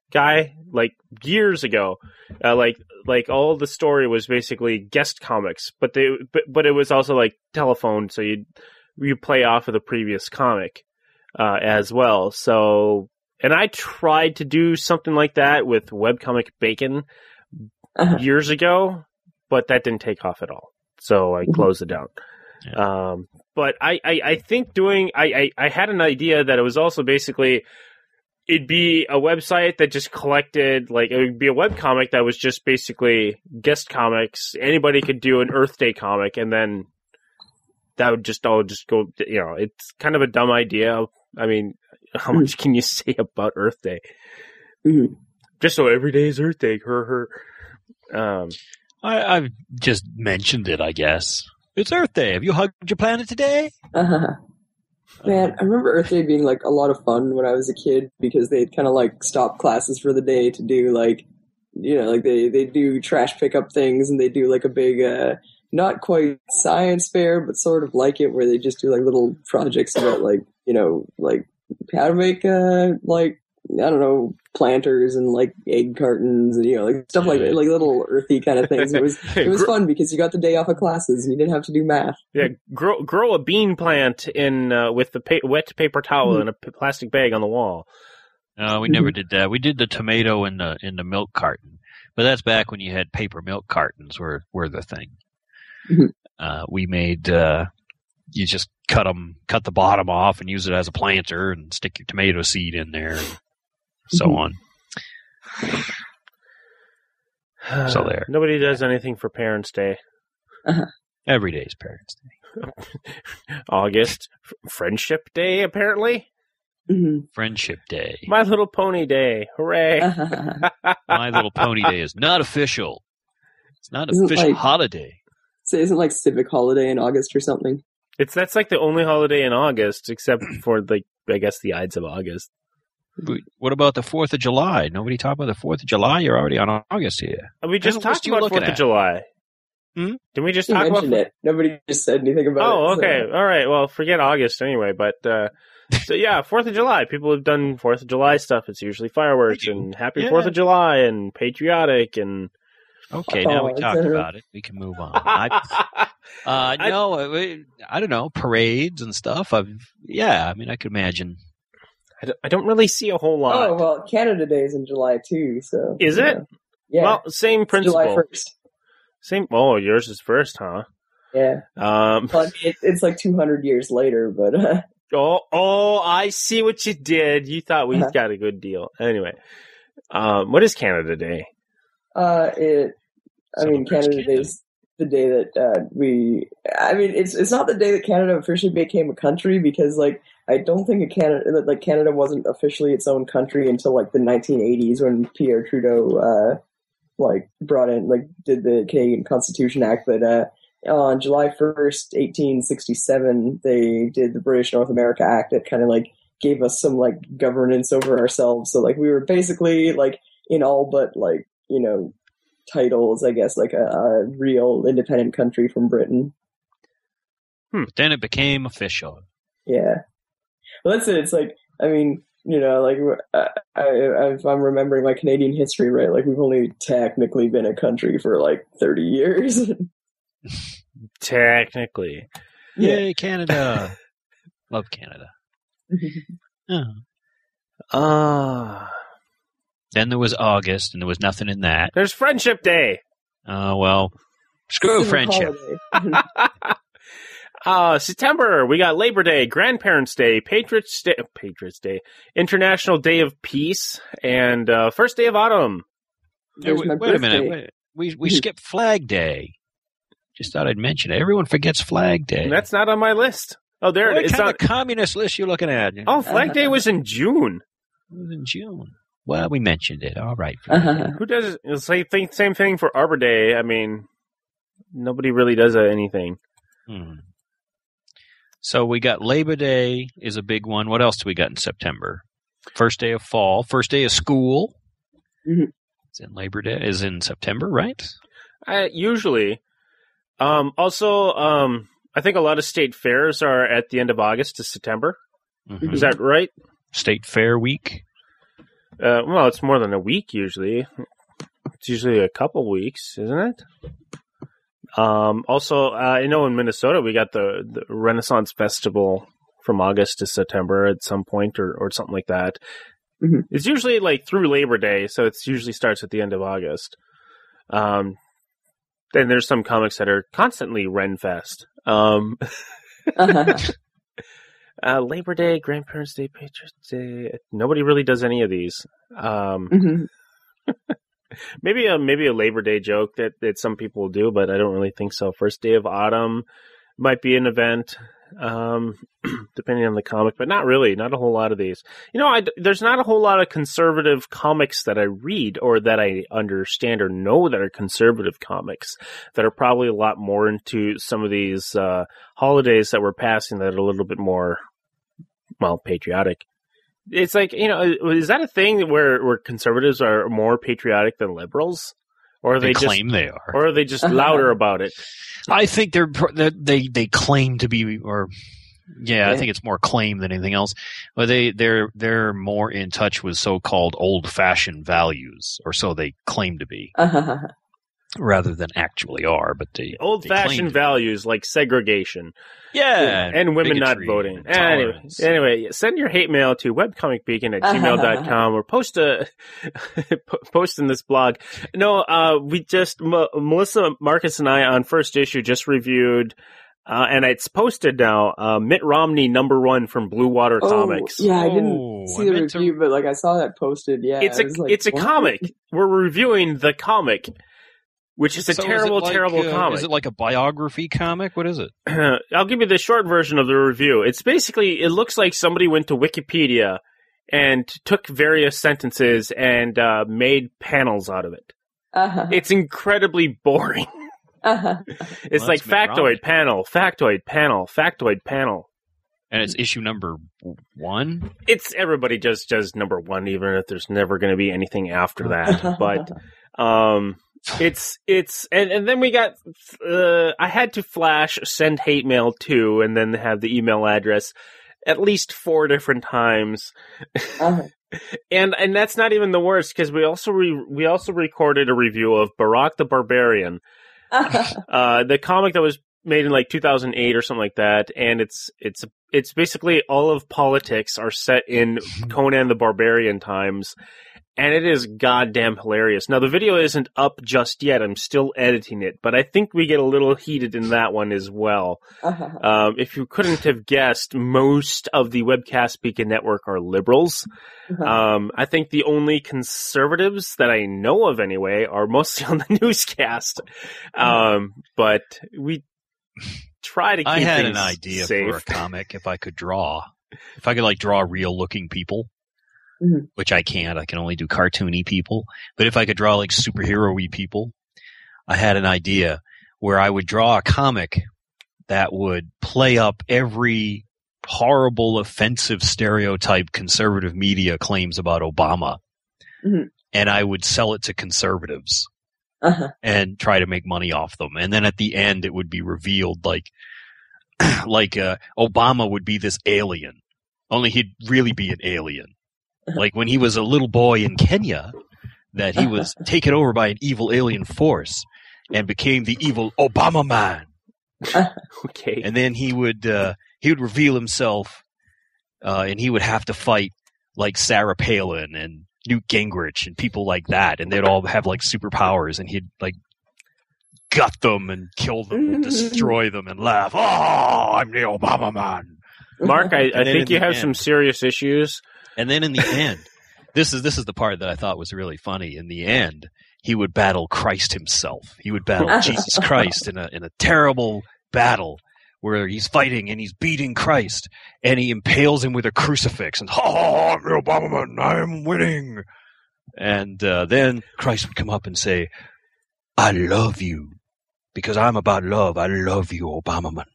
guy, like years ago. Uh, like like all the story was basically guest comics, but they but, but it was also like telephone, so you you play off of the previous comic uh, as well. So, and I tried to do something like that with Webcomic Bacon uh-huh. years ago, but that didn't take off at all. So I closed it down. Yeah. Um, but I, I, I think doing I, I, I had an idea that it was also basically it'd be a website that just collected, like, it would be a webcomic that was just basically guest comics. Anybody could do an Earth Day comic, and then that would just all just go, you know, it's kind of a dumb idea. I mean, how much can you say about Earth Day? Mm-hmm. Just so every day is Earth Day. Her, her. Um, I, I've just mentioned it, I guess. It's Earth Day. Have you hugged your planet today? Uh-huh. Man, I remember Earth Day being, like, a lot of fun when I was a kid because they'd kind of, like, stop classes for the day to do, like, you know, like, they, they do trash pickup things, and they do, like, a big, uh, not quite science fair, but sort of like it, where they just do, like, little projects about, like, you know, like, how to make, uh, like, I don't know, planters and, like, egg cartons and, you know, like, stuff like that, like, little earthy kind of things. It was it was fun because you got the day off of classes and you didn't have to do math. Yeah, grow grow a bean plant in uh, with the pa- wet paper towel mm-hmm. in a p- plastic bag on the wall. No, we mm-hmm. never did that. We did the tomato in the in the milk carton, but that's back when you had paper milk cartons were, were the thing. Mm-hmm. Uh, we made, uh, you just cut them, cut the bottom off and use it as a planter and stick your tomato seed in there. And, so on. So there. Nobody does anything for Parents' Day. Uh-huh. Every day is Parents' Day. August. F- Friendship Day, apparently. Mm-hmm. Friendship Day. My Little Pony Day. Hooray. Uh-huh. My Little Pony Day is not official. It's not an Isn't official like, holiday. So isn't like Civic Holiday in August or something? It's That's like the only holiday in August, except for, like, I guess the Ides of August. What about the fourth of July? Nobody talked about the fourth of July? You're already on August here. We just and talked about fourth of July. Hmm? Did we just you talk about it? Nobody just said anything about oh, it. Oh, okay. So. All right. Well, forget August anyway. But, uh, so yeah, fourth of July. People have done fourth of July stuff. It's usually fireworks and happy yeah. fourth of July and patriotic and... Okay, now we talked about it. We can move on. I, uh, no, I, I don't know, parades and stuff. I've, yeah, I mean, I could imagine... I don't really see a whole lot. Oh, well, Canada Day is in July, too, so... Is it? Know. Yeah. Well, same principle. July first. Same... Oh, yours is first, huh? Yeah. Um, well, it, it's like two hundred years later, but... Uh... Oh, oh, I see what you did. You thought we uh-huh. got a good deal. Anyway. Um, what is Canada Day? Uh, it... I mean, Canada Day is the day that uh, we... I mean, it's it's not the day that Canada officially became a country, because, like, I don't think a Canada, like Canada wasn't officially its own country until like the nineteen eighties when Pierre Trudeau, uh, like brought in, like did the Canadian Constitution Act. But uh, on July first, eighteen sixty-seven, they did the British North America Act. That kind of like gave us some like governance over ourselves. So like we were basically like in all but like, you know, titles, I guess, like a, a real independent country from Britain. Hmm. Then it became official. Yeah. Well, that's it. It's like, I mean, you know, like, I, I, if I'm remembering my Canadian history right, like, we've only technically been a country for, like, thirty years. Technically. Yay, yeah. Canada. Love Canada. Oh. Ah. Uh, then there was August, and there was nothing in that. There's Friendship Day. Oh, uh, well, screw friendship. Uh, September, we got Labor Day, Grandparents' Day, Patriots' Day, Patriots' Day, International Day of Peace, and uh, First Day of Autumn. Hey, wait, wait a minute. Wait. We we skipped Flag Day. Just thought I'd mention it. Everyone forgets Flag Day. And that's not on my list. Oh, there what it is. What kind not... of communist list you looking at? Oh, Flag Day was in June. It was in June. Well, we mentioned it. All right. Uh-huh. Who does it? It's the same, same thing for Arbor Day. I mean, nobody really does anything. Hmm. So we got Labor Day is a big one. What else do we got in September? First day of fall. First day of school. Mm-hmm. It's in Labor Day. Is in September, right? Uh, usually. Um, also, um, I think a lot of state fairs are at the end of August to September. Mm-hmm. Is that right? State Fair Week. Uh, well, it's more than a week usually. It's usually a couple weeks, isn't it? Um, also, uh, I know in Minnesota we got the, the Renaissance Festival from August to September at some point, or, or something like that. Mm-hmm. It's usually like through Labor Day, so it usually starts at the end of August. Um, then there's some comics that are constantly Renfest. Um, uh-huh. uh, Labor Day, Grandparents' Day, Patriots' Day. Nobody really does any of these. Um, Mm-hmm. maybe a maybe a Labor Day joke that, that some people do, but I don't really think so. First Day of Autumn might be an event, um, depending on the comic, but not really. Not a whole lot of these. You know, I, there's not a whole lot of conservative comics that I read or that I understand or know that are conservative comics that are probably a lot more into some of these uh, holidays that we're passing that are a little bit more, well, patriotic. It's like, you know, is that a thing where, where conservatives are more patriotic than liberals? Or are They, they, just, claim they are. or are they just louder about it? I think they're they they claim to be, or yeah, Yeah. I think it's more claim than anything else. But they they're they're more in touch with so-called old-fashioned values, or so they claim to be, Uh-huh. rather than actually are. But they Old-fashioned they claim values like segregation. yeah, and women not bigotry voting. and Anyway, tolerance. anyway, send your hate mail to webcomicbeacon at gmail dot com or post a post in this blog. No, uh, we just M- Melissa, Marcus, and I on First Issue just reviewed, uh, and it's posted now. Uh, Mitt Romney number one from Blue Water Oh, Comics. yeah, I didn't Oh, see I the meant to- review, but like I saw that posted. Yeah, it's I a was like, it's a what? comic. We're reviewing the comic, which is a So is it terrible, like, terrible uh, comic. Is it like a biography comic? What is it? I'll give you the short version of the review. It's basically, it looks like somebody went to Wikipedia and took various sentences and uh, made panels out of it. Uh-huh. It's incredibly boring. Uh-huh. It's Well, like that's Mitt Romney. factoid panel, factoid panel, factoid panel. And it's issue number one. It's everybody just does number one, even if there's never going to be anything after that. But um, it's it's and, and then we got. Uh, I had to flash send hate mail to, and then have the email address at least four different times. Uh-huh. And and that's not even the worst, because we also re- we also recorded a review of Barack the Barbarian, Uh-huh. uh, the comic that was made in like two thousand eight or something like that, and it's it's it's basically all of politics are set in Conan the Barbarian times, and it is goddamn hilarious. Now the video isn't up just yet; I'm still editing it, but I think we get a little heated in that one as well. Uh-huh. Um, if you couldn't have guessed, most of the Webcast Beacon Network are liberals. Uh-huh. Um, I think the only conservatives that I know of, anyway, are mostly on the newscast. Um, but we try to keep I had things an idea safe. for a comic if I could draw. If I could like draw real looking people, Mhm. which I can't. I can only do cartoony people. But if I could draw like superhero-y people, I had an idea where I would draw a comic that would play up every horrible, offensive stereotype conservative media claims about Obama. Mhm. And I would sell it to conservatives Uh-huh. and try to make money off them. And then at the end, it would be revealed like, like uh, Obama would be this alien, only he'd really be an alien. Like when he was a little boy in Kenya, that he was taken over by an evil alien force and became the evil Obama man. Okay. And then he would uh, he would reveal himself, uh, and he would have to fight like Sarah Palin and Newt Gingrich and people like that, and they'd all have like superpowers, and he'd like gut them and kill them and destroy them and laugh. Oh, I'm the Obama man. Mark, I, I And then think in you the have end- some serious issues. And then in the end, this is this is the part that I thought was really funny. In the end, he would battle Christ himself. He would battle Jesus Christ in a in a terrible battle where he's fighting and he's beating Christ, and he impales him with a crucifix. And oh, I'm the Obama man, I'm winning. And uh, then Christ would come up and say, "I love you because I'm about love. I love you, Obama man."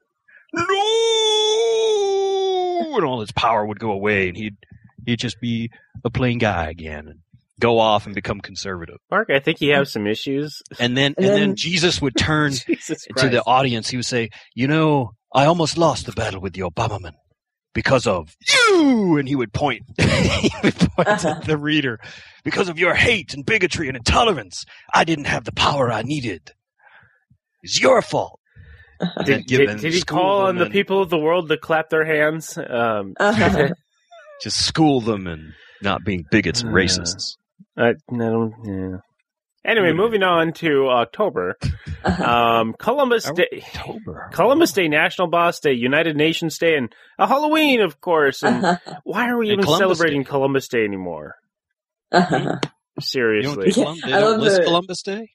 No, and all his power would go away, and he'd he'd just be a plain guy again and go off and become conservative. Mark, I think you have some issues. And then And and then then- Jesus would turn Jesus to Christ. the audience. He would say, "You know, I almost lost the battle with the Obama man, because of you, and he would point, he would point Uh-huh. at the reader, because of your hate and bigotry and intolerance, I didn't have the power I needed. It's your fault. Did, And give did, them- did he school call on them the and people of the world to clap their hands? Um, Uh-huh. Just school them and not being bigots and Uh. racists. I, I don't, yeah. Anyway, moving on to October. Um, Columbus Day, October. Columbus Day, National Boss Day, United Nations Day, and a Halloween, of course. And Uh-huh. why are we And even Columbus celebrating Day. Columbus Day anymore? Uh-huh. You don't Seriously. do Colum- they I don't love list the- Columbus Day?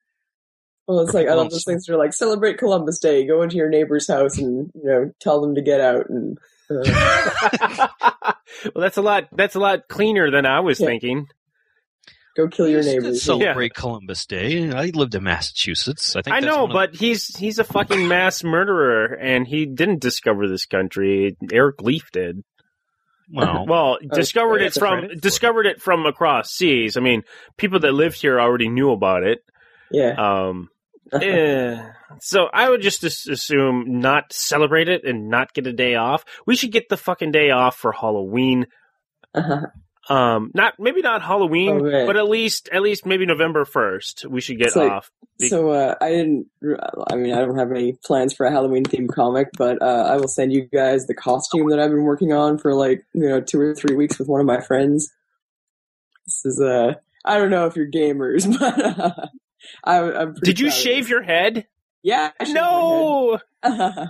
Well, it's like I love Well, those things that are like celebrate Columbus Day. Go into your neighbor's house and you know tell them to get out and. Uh, Well, that's a lot. That's a lot cleaner than I was Yeah. thinking. go kill your You could neighbors. celebrate Columbus Day. I lived in Massachusetts. I think I that's know, one of but he's he's a fucking mass murderer, and he didn't discover this country. Eric Leaf did. the, well, Well, Oh, discovered yeah, it that's from credit for it. discovered it from across seas. I mean, people that lived here already knew about it. Yeah. Um, eh, so I would just as- assume not celebrate it and not get a day off. We should get the fucking day off for Halloween. Uh-huh. Um, not maybe not Halloween, Oh, right. but at least at least maybe November first. We should get It's like- off. Be- So uh, I didn't. I mean, I don't have any plans for a Halloween themed comic, but uh, I will send you guys the costume that I've been working on for like you know two or three weeks with one of my friends. This is uh, I don't know if you're gamers, but uh, I, I'm. pretty Did you proud of shave this. your head? Yeah. I shaved my No. head.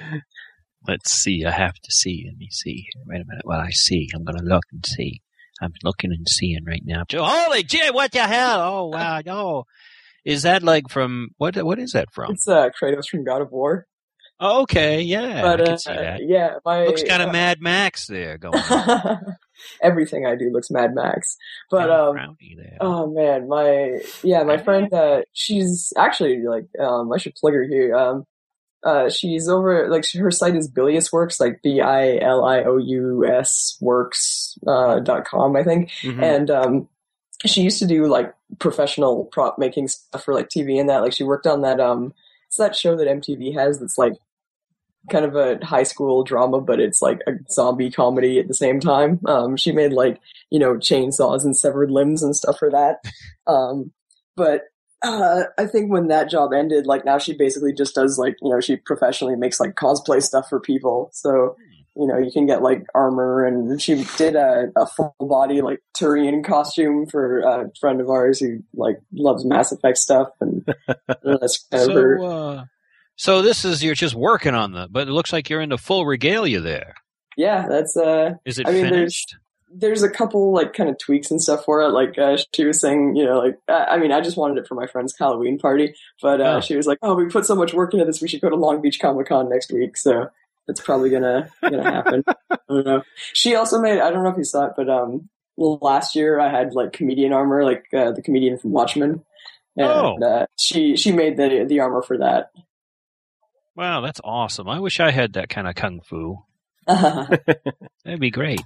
let's see. I have to see. Let me see. Wait a minute. Well, I see. I'm going to look and see. I'm looking and seeing right now. Holy gee, what the hell? Oh, wow. No. Is that like from, what? what is that from? It's uh, Kratos from God of War. Oh, okay, yeah. but I uh, can see that. yeah, my Looks kind of uh, Mad Max there going on. everything I do looks Mad Max. But Kinda um, frowny there. oh man, my yeah, my friend, uh, she's actually like, um, I should plug her here. Um, uh, she's over like she, her site is Bilious Works, like B I L I O U S Works uh, dot com, I think, Mhm. and um, she used to do like professional prop making stuff for like T V and that. Like she worked on that um, it's that show that M T V has that's like kind of a high school drama, but it's like a zombie comedy at the same time. Um, she made like, you know, chainsaws and severed limbs and stuff for that. Um, but, uh, I think when that job ended, like now she basically just does like, you know, she professionally makes like cosplay stuff for people. So, you know, you can get like armor, and she did a, a full body like Turian costume for a friend of ours who like loves Mass Effect stuff, and that's kind of her. So, uh, so this is, you're just working on the, but it looks like you're into full regalia there. Yeah, that's uh. Is it I mean, there's- finished? There's a couple like kind of tweaks and stuff for it. Like uh, she was saying, you know, like I, I mean, I just wanted it for my friend's Halloween party, but uh, Oh. she was like, "Oh, we put so much work into this. We should go to Long Beach Comic Con next week." So it's probably gonna gonna happen. I don't know. She also made. I don't know if you saw it, but um, last year I had like comedian armor, like uh, the comedian from Watchmen, and Oh. uh, she she made the the armor for that. Wow, that's awesome. I wish I had that kind of kung fu. but That'd be great.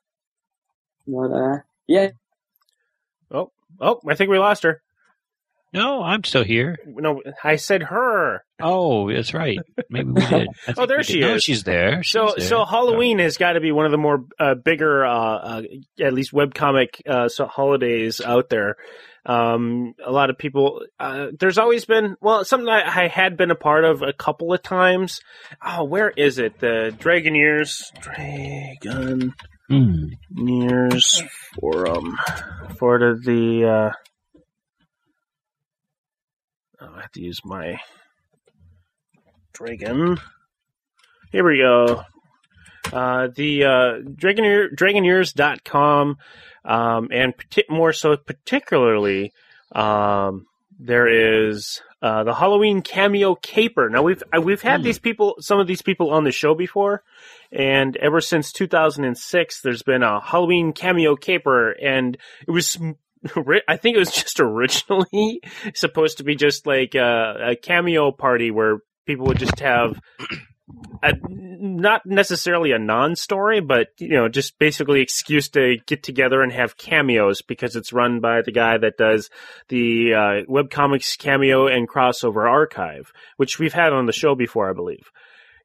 uh, yeah, Oh, oh, I think we lost her. No, I'm still here. No, I said her. Oh, that's right. Maybe we did. I think there we she did. No, is. she's there. So, She's so there. Halloween has got to be one of the more uh, bigger, uh, uh, at least webcomic uh, so holidays out there. Um, a lot of people. Uh, there's always been well something I, I had been a part of a couple of times. Oh, where is it? The Dragoneers, Dragon. Hmm. Years Forum for the, the uh, oh, I have to use my Dragon. Here we go. Uh, the uh, Dragoneer, Dragoneers dot com, um, and parti- more so particularly, um, there is uh, the Halloween cameo caper. Now we've uh, we've had Hmm. these people, some of these people on the show before. And ever since two thousand six, there's been a Halloween cameo caper, and it was, I think it was just originally supposed to be just like a, a cameo party where people would just have a, not necessarily a non-story, but, you know, just basically excuse to get together and have cameos because it's run by the guy that does the uh, webcomics cameo and crossover archive, which we've had on the show before, I believe.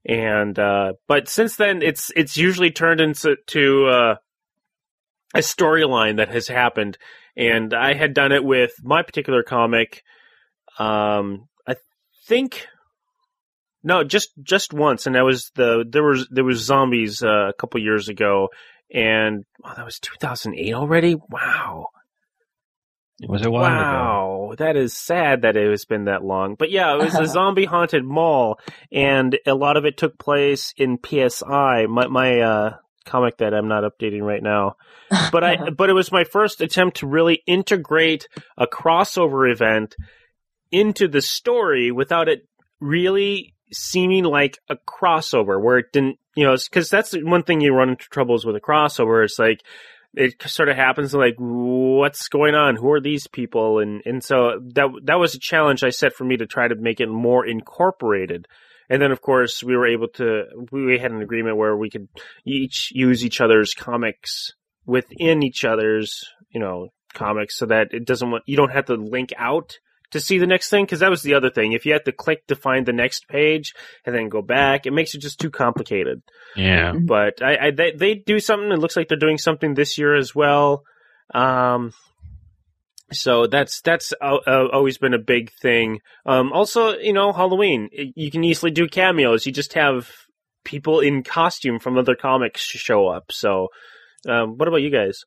And uh, but since then, it's it's usually turned into to, uh, a storyline that has happened. And I had done it with my particular comic. Um, I think no, just just once, and that was the there was there was zombies uh, a couple years ago, and oh, that was two thousand eight already. Wow. It was a while wow, ago. That is sad that it has been that long. But yeah, it was a zombie haunted mall, and a lot of it took place in P S I, my, my uh, comic that I'm not updating right now. But I, but it was my first attempt to really integrate a crossover event into the story without it really seeming like a crossover, where it didn't, you know, because that's one thing you run into troubles with a crossover. It's like, it sort of happens like, what's going on? Who are these people? And and so that that was a challenge I set for me to try to make it more incorporated. And then, of course, we were able to, we had an agreement where we could each use each other's comics within each other's, you know, comics, so that it doesn't want, you don't have to link out to see the next thing, because that was the other thing. If you have to click to find the next page and then go back, it makes it just too complicated. Yeah. But I, I they, they do something. It looks like they're doing something this year as well. Um, so that's that's uh, uh, always been a big thing. Um, also, you know, Halloween, you can easily do cameos. You just have people in costume from other comics show up. So, um, what about you guys?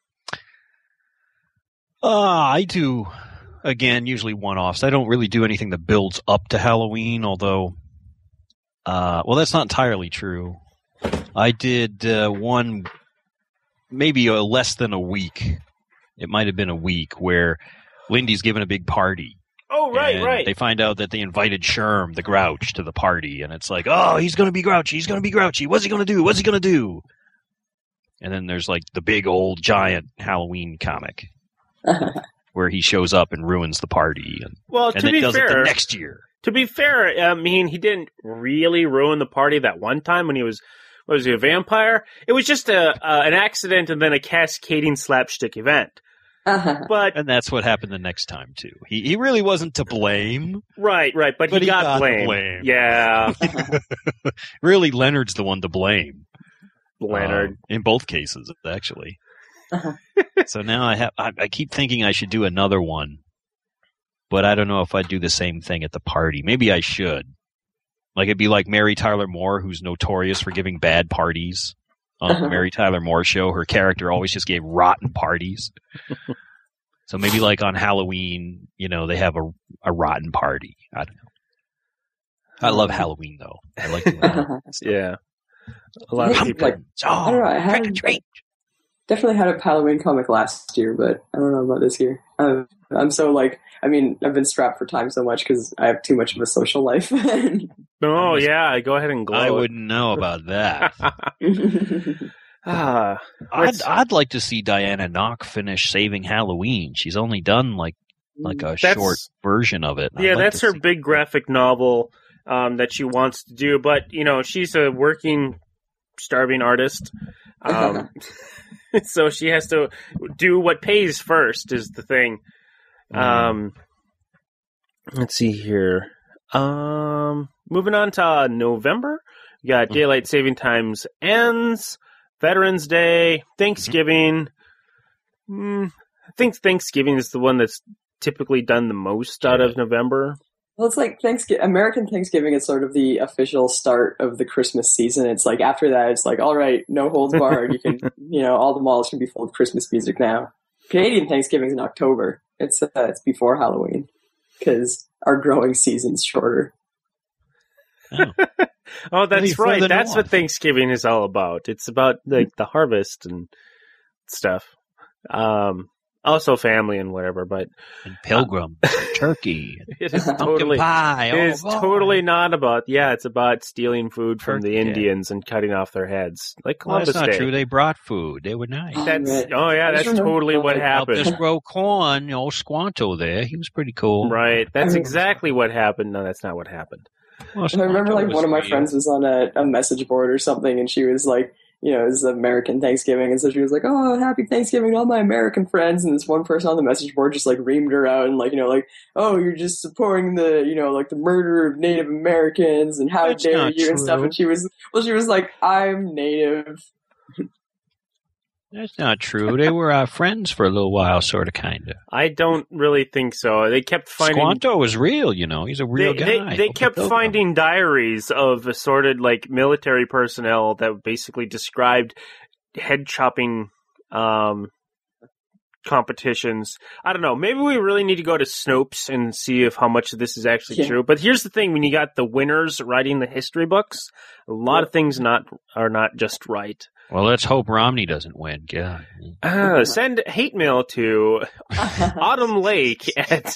Uh, I do. Again, usually one-offs. I don't really do anything that builds up to Halloween, although, uh, well, that's not entirely true. I did uh, one, maybe a, less than a week. It might have been a week, where Lindy's giving a big party. Oh, right, and right. They find out that they invited Sherm, the Grouch, to the party, and it's like, oh, he's going to be grouchy, he's going to be grouchy, what's he going to do, what's he going to do? And then there's like the big old giant Halloween comic. Where he shows up and ruins the party, and, well, and to then be does fair, it the next year. To be fair, I mean, he didn't really ruin the party that one time when he was, what was he, a vampire? It was just a uh, an accident and then a cascading slapstick event. Uh-huh. But And that's what happened the next time, too. He he really wasn't to blame. Right, right, but, But he, he got, got blamed. blamed. Yeah, Really, Leonard's the one to blame. Leonard. Um, in both cases, actually. Uh-huh. So now I have. I, I keep thinking I should do another one, but I don't know if I'd do the same thing at the party. Maybe I should. Like, it'd be like Mary Tyler Moore, who's notorious for giving bad parties. On Uh-huh. the Mary Tyler Moore show, her character always just gave rotten parties. So maybe like on Halloween, you know, they have a a rotten party. I don't know. I love Halloween, though. I like doing that. Uh-huh. Yeah. A lot of Yeah, people. like, Oh, I don't know, I trick or had- treat. Definitely had a Halloween comic last year, but I don't know about this year. Uh, I'm so like, I mean, I've been strapped for time so much because I have too much of a social life. oh, yeah, go ahead and gloat. I wouldn't know about that. ah, I'd let's- I'd like to see Diana Knock finish Saving Halloween. She's only done like like a That's- short version of it. I'd yeah, like that's to her see- big graphic novel um, that she wants to do. But, you know, she's a working, starving artist. Um, so she has to do what pays first is the thing. Um, let's see here. Um, moving on to uh, November. We got Daylight Saving Times ends, Veterans Day, Thanksgiving. Mm, I think Thanksgiving is the one that's typically done the most out of November. Well, it's like Thanksgiving. American Thanksgiving is sort of the official start of the Christmas season. It's like after that, it's like, all right, no holds barred. You can, you know, all the malls can be full of Christmas music now. Canadian Thanksgiving is in October. It's uh, it's before Halloween because our growing season's shorter. Oh. Oh, that's Maybe right. further That's what north. Thanksgiving is all about. It's about like the harvest and stuff. Um, also family and whatever, but And pilgrims, turkey, it is pumpkin totally pie. it oh, is boy. totally not about. Yeah, it's about stealing food from the Turkey. Indians and cutting off their heads, like Well, Columbus that's not Day. true. They brought food. They were nice. Oh, That's right. oh yeah, I that's just remember- totally what like, Helped us happened. grow corn. You know, Squanto there. He was pretty cool. Right, that's remember- exactly what happened. No, that's not what happened. Well, I remember Squanto like was one of my real. friends was on a, a message board or something, and she was like, you know, it's American Thanksgiving, and so she was like, "Oh, happy Thanksgiving to all my American friends." And this one person on the message board just like reamed her out and like, you know, like, "Oh, you're just supporting the, you know, like the murder of Native Americans and how That's dare not you and stuff." true. And she was, well, she was like, "I'm Native." That's not true. They were our friends for a little while, sort of, kind of. I don't really think so. They kept finding Squanto was real, you know. He's a real they, guy. They, they kept finding diaries of assorted like military personnel that basically described head chopping um, competitions. I don't know. Maybe we really need to go to Snopes and see if how much of this is actually Yeah. true. But here's the thing: when you got the winners writing the history books, a lot of things not are not just right. Well, let's hope Romney doesn't win. God. Uh, send hate mail to Autumn Lake at.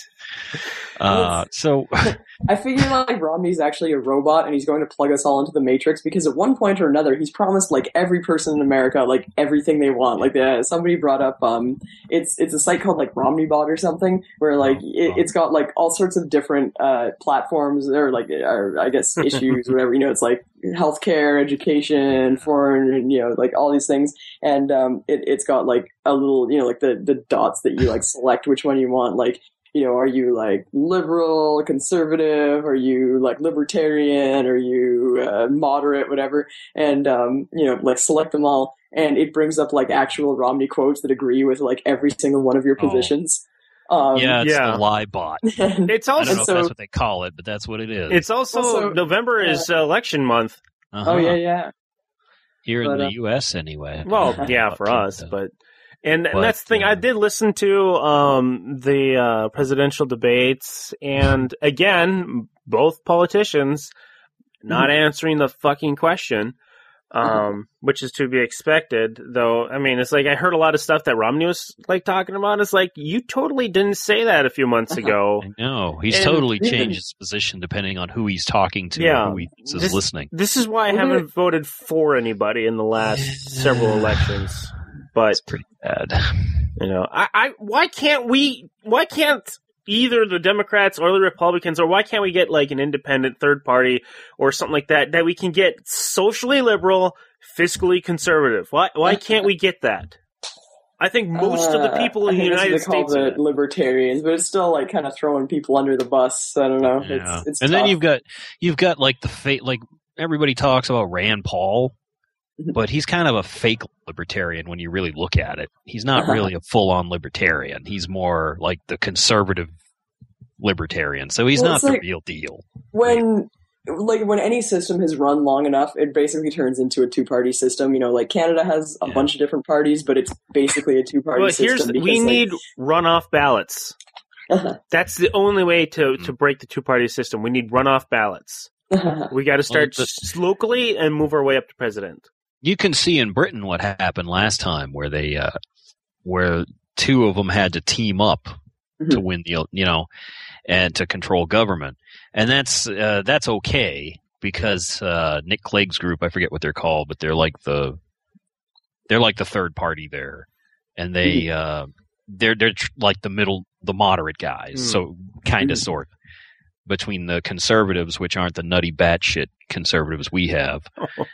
Uh, so I figure like Romney's actually a robot and he's going to plug us all into the Matrix because at one point or another he's promised like every person in America like everything they want. Like uh, somebody brought up um it's it's a site called like RomneyBot or something where like it, it's got like all sorts of different uh platforms or like or I guess issues or whatever, you know, it's like healthcare, education, foreign, and you know, like all these things, and um it, it's got like a little, you know, like the the dots that you like select which one you want, like, you know, are you like liberal, conservative? Are you like libertarian? Are you uh, moderate, whatever? And, um, you know, like select them all. And it brings up like actual Romney quotes that agree with like every single one of your Oh. positions. Um, yeah, it's yeah. the lie bot. and- It's I don't also know if so- that's what they call it, but that's what it is. it's also, Also- November is uh, election month. Uh-huh. oh, yeah, yeah. Here But, in the uh, U S anyway. Well, Uh, yeah, for Canada. us, but and, and But, that's the thing. I uh, did listen to um, the uh, presidential debates, and again, both politicians not answering the fucking question, um, which is to be expected. Though, I mean, it's like I heard a lot of stuff that Romney was like talking about. It's like you totally didn't say that a few months ago. I know. He's And totally even- changed his position depending on who he's talking to Yeah. or who he is This- listening. This is why I Well, haven't voted for anybody in the last several elections. But It's pretty bad. you know, I, I why can't we? Why can't either the Democrats or the Republicans, or why can't we get like an independent third party or something like that that we can get socially liberal, fiscally conservative? Why why can't we get that? I think most of the people in Uh, the I think United that's what they States. call are the libertarians, but it's still like kind of throwing people under the bus. I don't know. Yeah. It's, it's and then tough. you've got you've got like the fake, like everybody talks about Rand Paul, Mhm. but he's kind of a fake libertarian when you really look at it. He's not Uh-huh. really a full-on libertarian. He's more like the conservative libertarian. So he's Well, not it's the like- real deal. when like when any system has run long enough, it basically turns into a two-party system. You know, like Canada has a Yeah. bunch of different parties, but it's basically a two-party Well, system. here's because, we like- need runoff ballots. That's the only way to, to break the two party system. We need runoff ballots. We got to start Well, s- locally and move our way up to president. You can see in Britain what happened last time, where they, uh, where two of them had to team up to Mhm. win the, you know, and to control government, and that's uh, that's okay because uh, Nick Clegg's group, I forget what they're called, but they're like the they're like the third party there, and they uh, they're they're tr- like the middle, the moderate guys, Mm. so kind of Mhm. sort of between the conservatives, which aren't the nutty batshit conservatives we have.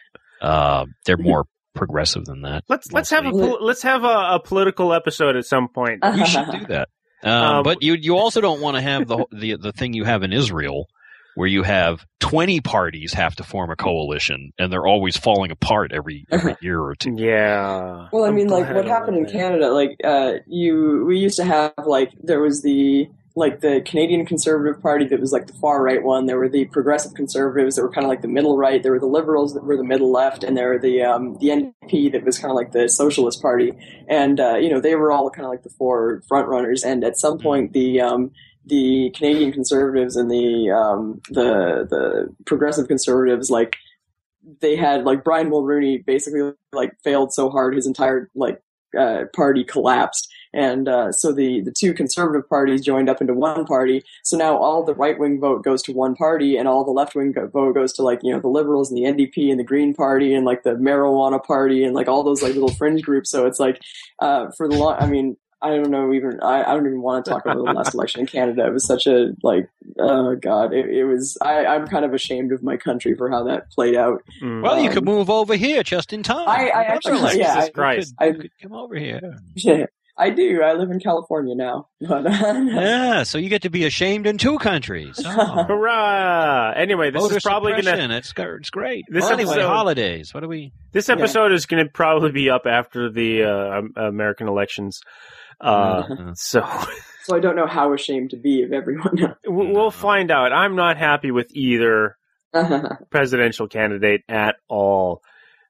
Uh, they're more progressive than that. Let's let's have a mostly. pol- let's have a, a political episode at some point. We should do that. Um, Um, but you you also don't want to have the the the thing you have in Israel, where you have twenty parties have to form a coalition, and they're always falling apart every every year or two. Yeah. Well, I I'm mean, like glad what I happened in love that. Canada, like uh, you, we used to have like there was the like the Canadian Conservative Party that was like the far right one. There were the Progressive Conservatives that were kind of like the middle right. There were the Liberals that were the middle left, and there were the um, the N D P that was kind of like the Socialist Party. And uh, you know, they were all kind of like the four front runners. And at some point, the um, the Canadian Conservatives and the um, the the Progressive Conservatives, like they had like Brian Mulroney basically like failed so hard his entire like uh, party collapsed. And uh, so the, the two conservative parties joined up into one party. So now all the right wing vote goes to one party, and all the left wing vote goes to like, you know, the Liberals and the N D P and the Green Party and like the Marijuana Party and like all those like little fringe groups. So it's like uh, for the long, I mean, I don't know even I, I don't even want to talk about the last election in Canada. It was such a like oh god it, it was I, I'm kind of ashamed of my country for how that played out. Mm. Well, um, you could move over here just in time. I, I actually yeah, Jesus I, Christ. I, you could come over here. Yeah, I do. I live in California now. But, uh, yeah, so you get to be ashamed in two countries. Oh. Hurrah! Anyway, this Voter is probably going to... It's, it's great. This well, episode, anyway, holidays. What do we... This episode yeah. is going to probably be up after the uh, American elections. Uh, uh-huh. So... So I don't know how ashamed to be of everyone. We'll find out. I'm not happy with either presidential candidate at all.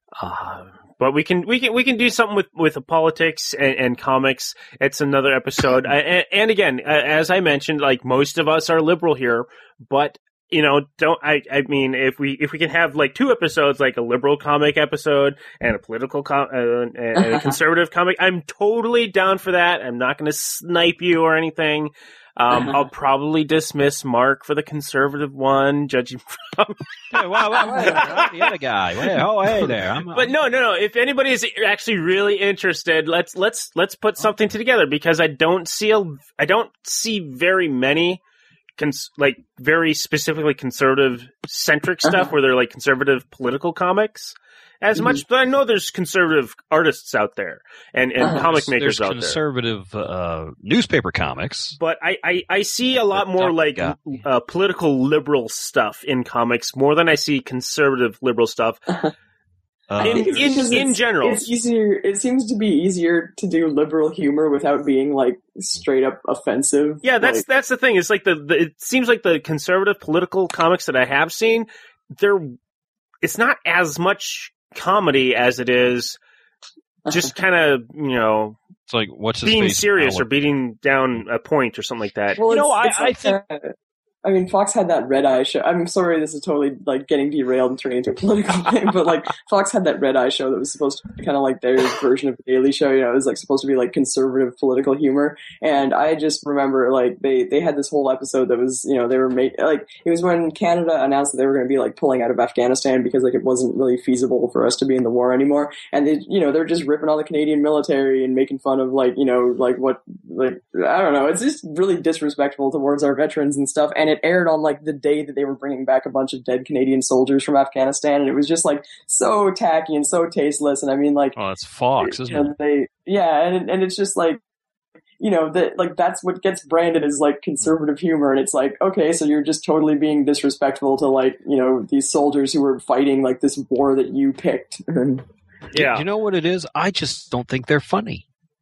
Uh, But we can we can we can do something with with the politics and, and comics. It's another episode. I, and, and again, as I mentioned, like most of us are liberal here, but you know, don't I? I mean, if we if we can have like two episodes, like a liberal comic episode and a political com- uh, and a conservative comic, I'm totally down for that. I'm not going to snipe you or anything. Um, I'll probably dismiss Mark for the conservative one, judging from hey, wow, wow, wait, I'm the other guy. Wait, oh, hey there. I'm, but no, no, no. If anybody is actually really interested, let's let's let's put something together because I don't see a, I don't see very many. Cons- like very specifically conservative centric stuff uh-huh. where they're like conservative political comics as mm-hmm. much, but I know there's conservative artists out there and, and uh-huh. comic makers there's out conservative, there. Conservative uh, newspaper comics. But I, I, I see a lot more like uh, political liberal stuff in comics more than I see conservative liberal stuff. Uh-huh. Uh, in in, in general, it's easier. It seems to be easier to do liberal humor without being like straight up offensive. Yeah, that's like, that's the thing. It's like the, the it seems like the conservative political comics that I have seen, they're it's not as much comedy as it is just kind of you know. It's like what's his being face serious now? or beating down a point or something like that. Well, you know, I, I like think. Uh, I mean, Fox had that Red Eye show. I'm sorry, this is totally like getting derailed and turning into a political thing, but like Fox had that Red Eye show that was supposed to be kind of like their version of the Daily Show. You know, it was like supposed to be like conservative political humor. And I just remember like they they had this whole episode that was you know they were made like it was when Canada announced that they were going to be like pulling out of Afghanistan because like it wasn't really feasible for us to be in the war anymore. And they you know they're just ripping on the Canadian military and making fun of like you know like what like I don't know. It's just really disrespectful towards our veterans and stuff. And it aired on like the day that they were bringing back a bunch of dead Canadian soldiers from Afghanistan, and it was just like so tacky and so tasteless. And I mean, like, oh, it's Fox, isn't it? They, yeah, and and it's just like, you know, that like that's what gets branded as like conservative humor, and it's like, okay, so you're just totally being disrespectful to like you know these soldiers who were fighting like this war that you picked. Yeah, do you know what it is? I just don't think they're funny.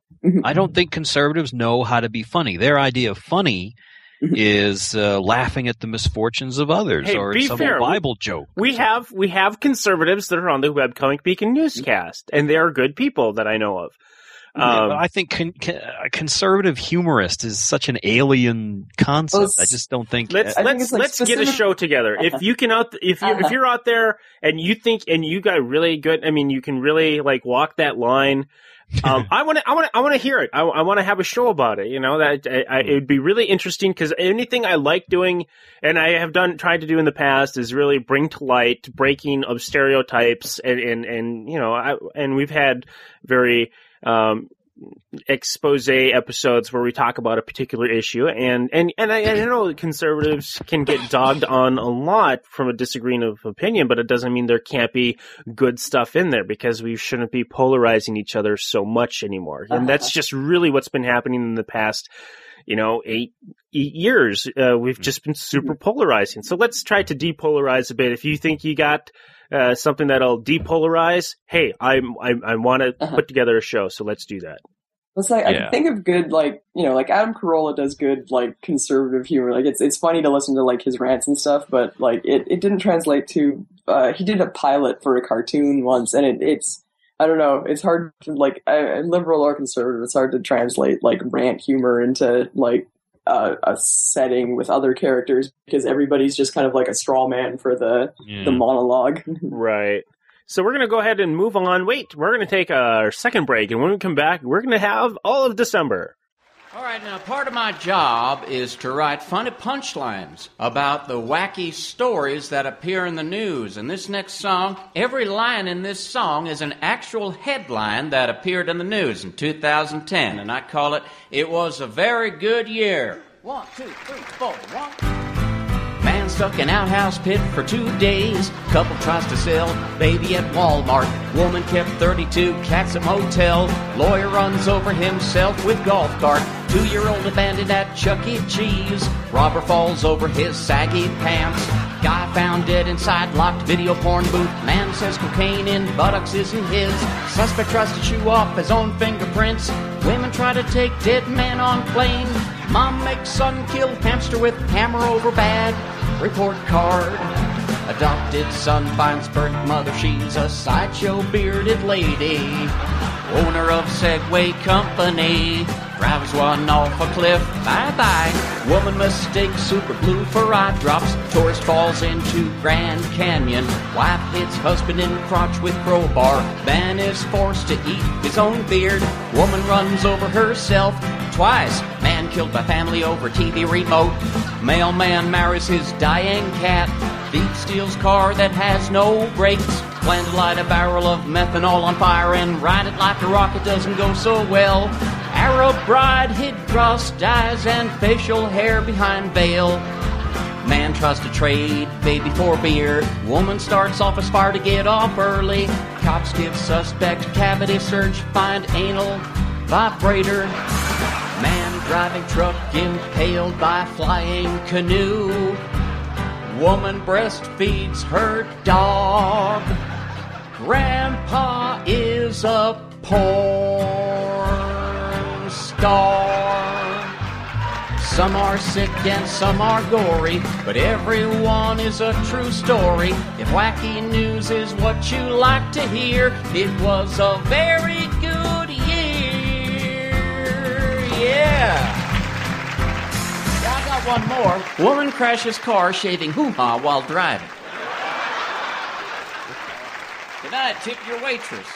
I don't think conservatives know how to be funny. Their idea of funny is uh, laughing at the misfortunes of others hey, or some fair. Bible joke. We have we have conservatives that are on the Webcomic Beacon newscast, and they are good people that I know of. Um, yeah, I think con- con- conservative humorist is such an alien concept. Well, I just don't think. Let's I let's think like let's specific- get a show together. If you can out if you if you're out there and you think and you got really good, I mean, you can really like walk that line. um, I want to, I want to, I want to hear it. I, I want to have a show about it. You know, that I, I, it would be really interesting because anything I like doing, and I have done, tried to do in the past, is really bring to light breaking of stereotypes, and and, and you know, I, and we've had very um, expose episodes where we talk about a particular issue, and and and I, I know conservatives can get dogged on a lot from a disagreeing of opinion, but it doesn't mean there can't be good stuff in there because we shouldn't be polarizing each other so much anymore. And that's just really what's been happening in the past, you know, eight, eight years. Uh, we've just been super polarizing. So let's try to depolarize a bit. If you think you got uh, something that'll depolarize, hey, I I, I want to uh-huh. put together a show, so let's do that. It's like, yeah. I think of good, like, you know, like Adam Carolla does good, like, conservative humor. Like, it's it's funny to listen to, like, his rants and stuff, but, like, it, it didn't translate to, uh, he did a pilot for a cartoon once, and it, it's, I don't know, it's hard to, like, I, liberal or conservative, it's hard to translate, like, rant humor into, like, uh, a setting with other characters, because everybody's just kind of like a straw man for the, yeah. the monologue. Right. So we're going to go ahead and move on. Wait, we're going to take our second break, and when we come back, we're going to have all of December. All right, now part of my job is to write funny punchlines about the wacky stories that appear in the news. And this next song, every line in this song is an actual headline that appeared in the news in two thousand ten. And I call it, It Was a Very Good Year. One, two, three, four, one. Man stuck in outhouse pit for two days. Couple tries to sell baby at Walmart. Woman kept thirty-two cats at motel. Lawyer runs over himself with golf cart. Two-year-old abandoned at Chuck E. Cheese. Robber falls over his saggy pants. Guy found dead inside locked video porn booth. Man says cocaine in buttocks isn't his. Suspect tries to chew off his own fingerprints. Women try to take dead man on plane. Mom makes son kill hamster with hammer over bag. Report card. Adopted son finds birth mother. She's a sideshow bearded lady. Owner of Segway Company. Drives one off a cliff. Bye-bye. Woman mistakes super glue for eye drops. Tourist falls into Grand Canyon. Wife hits husband in crotch with crowbar. Man is forced to eat his own beard. Woman runs over herself twice. Man killed by family over T V remote. Mailman marries his dying cat. Thief steals car that has no brakes. Plan to light a barrel of methanol on fire and ride it like a rocket doesn't go so well. Arab bride hid cross dies and facial hair behind veil. Man tries to trade baby for beer. Woman starts office fire to get off early. Cops give suspect cavity search, find anal vibrator. Man driving truck impaled by flying canoe. Woman breastfeeds her dog. Grandpa is a porn star. Some are sick and some are gory, but everyone is a true story. If wacky news is what you like to hear, it was a very good year. Yeah. I got one more. Woman crashes car shaving hoo-ha while driving. Good night, tip your waitress.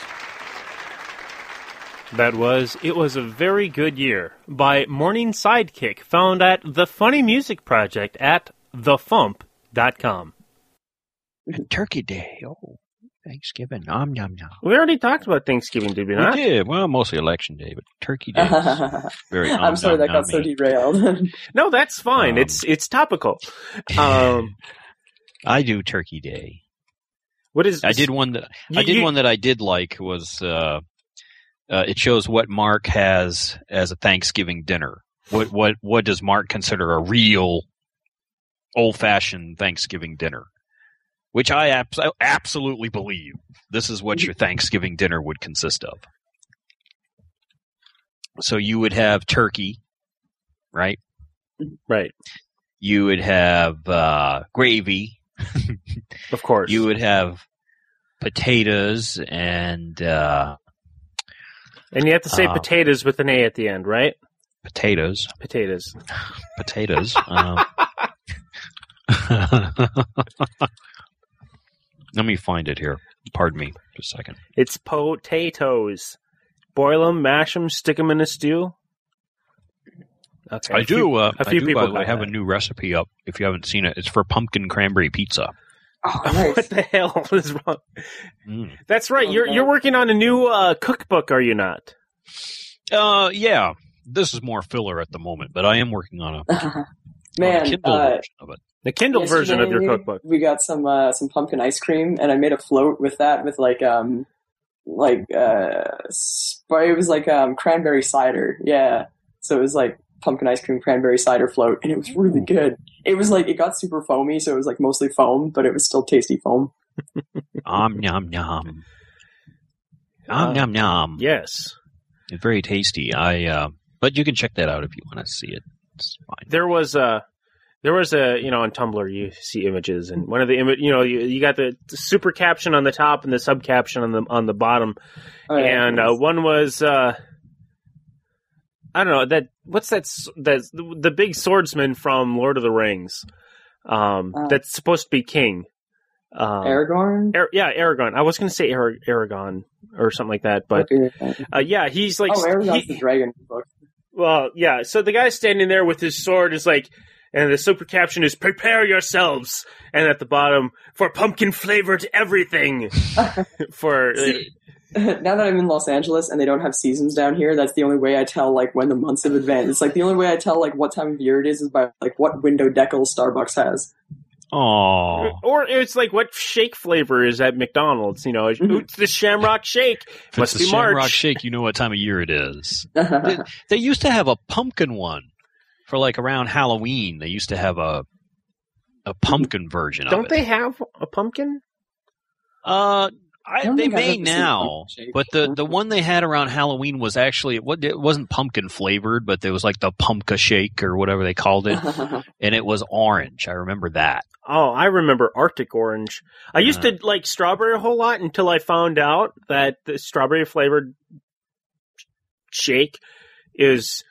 That was It Was a Very Good Year by Morning Sidekick, found at The Funny Music Project at the fump dot com. Turkey Day. Oh, Thanksgiving. Nom, nom, nom. We already talked about Thanksgiving, did we not? We did. Well, mostly Election Day, but Turkey Day is very I'm sorry that got so derailed. No, that's fine. Um, it's it's topical. Um, I do Turkey Day. What is? I did one that You- I did you- one that I did like was uh, uh, it shows what Mark has as a Thanksgiving dinner. What what what does Mark consider a real old fashioned Thanksgiving dinner? Which I abs- absolutely believe this is what your Thanksgiving dinner would consist of. So you would have turkey, right? Right. You would have uh, gravy. Of course. You would have potatoes and uh, and you have to say uh, potatoes with an A at the end, right? potatoes. Potatoes. Potatoes. um, Let me find it here. Pardon me, just a second. It's potatoes. Boil them, mash them, stick them in a stew. Okay. I a few- do. Uh, a few I do, people by the way, have have a that. new recipe up. If you haven't seen it, it's for pumpkin cranberry pizza. Oh, nice. What the hell is wrong? Mm. That's right. Oh, you're no. you're working on a new uh, cookbook, are you not? Uh, yeah. This is more filler at the moment, but I am working on a, on a Man, Kindle uh, version of it. The Kindle version of your yesterday, cookbook. We got some uh, some pumpkin ice cream, and I made a float with that with like um like uh sp- it was like um cranberry cider, yeah. So it was like pumpkin ice cream cranberry cider float, and it was really good. It was like it got super foamy, so it was like mostly foam, but it was still tasty foam. Om nom nom. Uh, Om nom nom. Yes. It's very tasty. I. Uh, but you can check that out if you want to see it. It's fine. There was a, there was a, you know, on Tumblr you see images, and one of the image, you know, you, you got the super caption on the top and the sub caption on the on the bottom, Oh, yeah, and uh, one was, uh, I don't know that what's that s- that the big swordsman from Lord of the Rings, um, Uh. that's supposed to be king. Um, Aragorn. Ar- yeah, Aragon. I was going to say Ar- Aragon or something like that, but Okay. uh, yeah, he's like oh, Aragorn's he- the dragon book. Well, yeah. So the guy standing there with his sword is like, and the super caption is "Prepare yourselves," and at the bottom for pumpkin flavored everything. for See, now that I'm in Los Angeles and they don't have seasons down here, that's the only way I tell like when the months have advanced. It's like the only way I tell like what time of year it is is by like what window decal Starbucks has. Oh, or it's like what shake flavor is at McDonald's? You know, it's the Shamrock Shake. If Must it's be the March. Shamrock Shake, you know what time of year it is. they, they used to have a pumpkin one for like around Halloween. They used to have a a pumpkin version Don't of it. they have a pumpkin? Uh, I, don't they think I've may ever seen now, pumpkin shake. but the, the one they had around Halloween was actually it, wa- it wasn't pumpkin flavored, but there was like the pumpkin shake or whatever they called it, and it was orange. I remember that. Oh, I remember Arctic Orange. I used Uh. to like strawberry a whole lot until I found out that the strawberry flavored shake is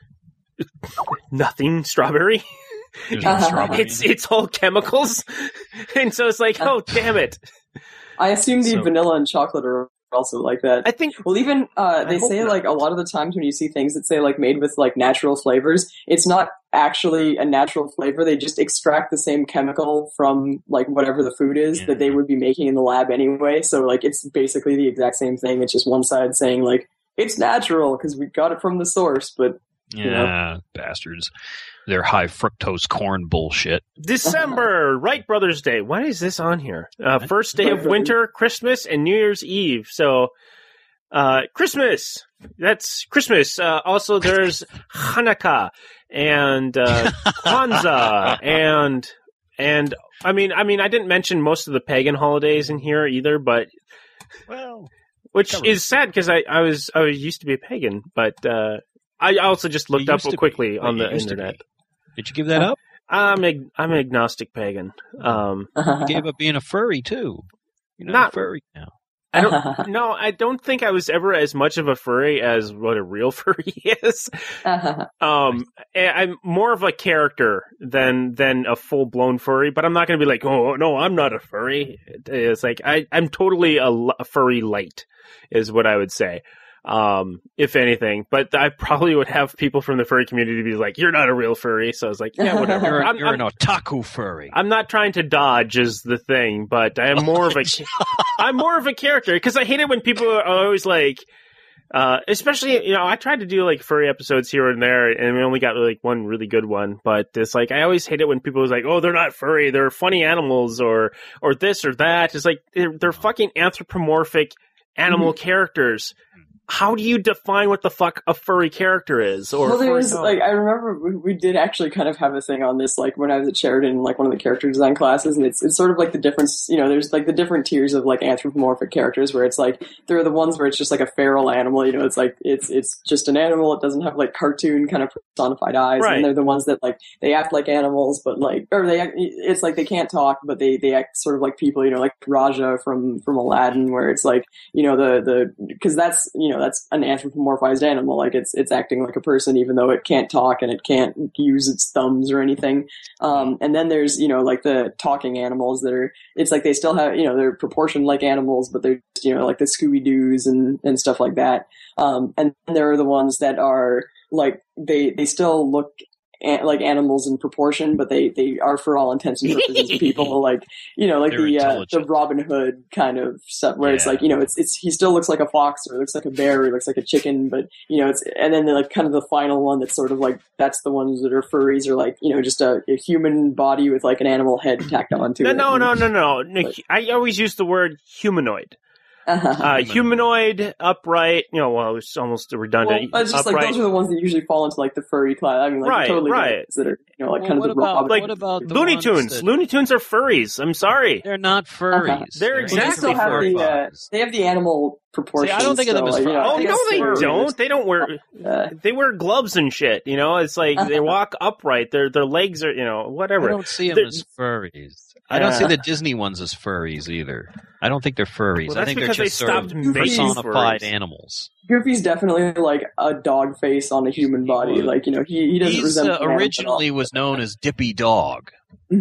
nothing strawberry. There's no strawberry. It's it's all chemicals, and so it's like, oh damn it! I assume the So- vanilla and chocolate are also like that. I think Well, even uh, I they hope say not. like a lot of the times when you see things that say like made with like natural flavors, it's not actually a natural flavor. They just extract the same chemical from like whatever the food is that they would be making in the lab anyway. So like it's basically the exact same thing. It's just one side saying like it's natural because we got it from the source, but Yeah, you know. bastards. Their high fructose corn bullshit. December, Wright Brothers Day. Why is this on here? Uh, first day of winter, Christmas, and New Year's Eve. So, uh, Christmas. That's Christmas. Uh, also, there's Hanukkah and uh, Kwanzaa and and I mean, I mean, I didn't mention most of the pagan holidays in here either, but Well, which covered. is sad because I, I was I was used to be a pagan, but uh, I also just looked You up used to quickly be. on You the used to internet. be. Did you give that up? I'm ag- I'm an agnostic pagan. Um, You gave up being a furry too. You're not, Not- a furry now. I don't. No, I don't think I was ever as much of a furry as what a real furry is. Um, I- I'm more of a character than than a full blown furry. But I'm not going to be like, oh no, I'm not a furry. It's like I, I'm totally a, l- a furry light, is what I would say. Um, if anything, but I probably would have people from the furry community be like, "You're not a real furry." So I was like, "Yeah, whatever." You're, I'm, you're I'm, an otaku furry. I'm not trying to dodge is the thing, but I am more of a I'm more of a character because I hate it when people are always like, uh, especially you know I tried to do like furry episodes here and there, and we only got like one really good one. But it's like I always hate it when people are like, oh, they're not furry, they're funny animals, or or this or that. It's like they're, they're fucking anthropomorphic animal characters. How do you define what the fuck a furry character is? Or well, furry there's dog? like I remember we, we did actually kind of have a thing on this, like when I was at Sheridan, like one of the character design classes, and it's it's sort of like the difference. You know, there's like the different tiers of like anthropomorphic characters, where it's like there are the ones where it's just like a feral animal. You know, it's like it's it's just an animal. It doesn't have like cartoon kind of personified eyes, Right. and they're the ones that like they act like animals, but like or they act, it's like they can't talk, but they they act sort of like people. You know, like Raja from from Aladdin, where it's like you know the the because that's you know that's an anthropomorphic morphized animal, like it's it's acting like a person even though it can't talk and it can't use its thumbs or anything. Um, and then there's you know like the talking animals that are it's like they still have you know they're proportioned like animals, but they're you know like the Scooby Doos and and stuff like that. Um, and then there are the ones that are like they they still look an, like animals in proportion, but they they are for all intents and purposes people. Like you know like They're the uh, the intelligent. Robin Hood kind of stuff where it's Yeah. like you know it's it's he still looks like a fox or looks like a bear or looks like a chicken, but you know it's and then like kind of the final one that's sort of like that's the ones that are furries or like you know just a, a human body with like an animal head tacked onto no, it. no, no, no, no. But- I always use the word humanoid. Uh, humanoid, upright, you know, well, it's almost well, redundant. it's just like upright. those are the ones that usually fall into like the furry class. I mean, like Right, totally right. ones that are you know like Well, kind of what the about- Robin. like what about the Looney ones Tunes. that- Looney Tunes are furries. I'm sorry. They're not furries. They're Well, they exactly still have furry. the uh, they have the animal proportions. See, I don't think of them so, as you know, fur- Oh I no, guess they furry don't. is- They don't wear. Uh, They wear gloves and shit. You know, it's like they walk upright. Their their legs are, you know, I whatever. don't see them They're- as furries. I don't see Uh, the Disney ones as furries either. I don't think they're furries. Well, I that's think they're because they just sort of stopped making personified furries. animals. Goofy's definitely like a dog face on a human body. would. Like you know, he he doesn't He's resemble uh, an animal at all. originally was known as Dippy Dog. Mhm.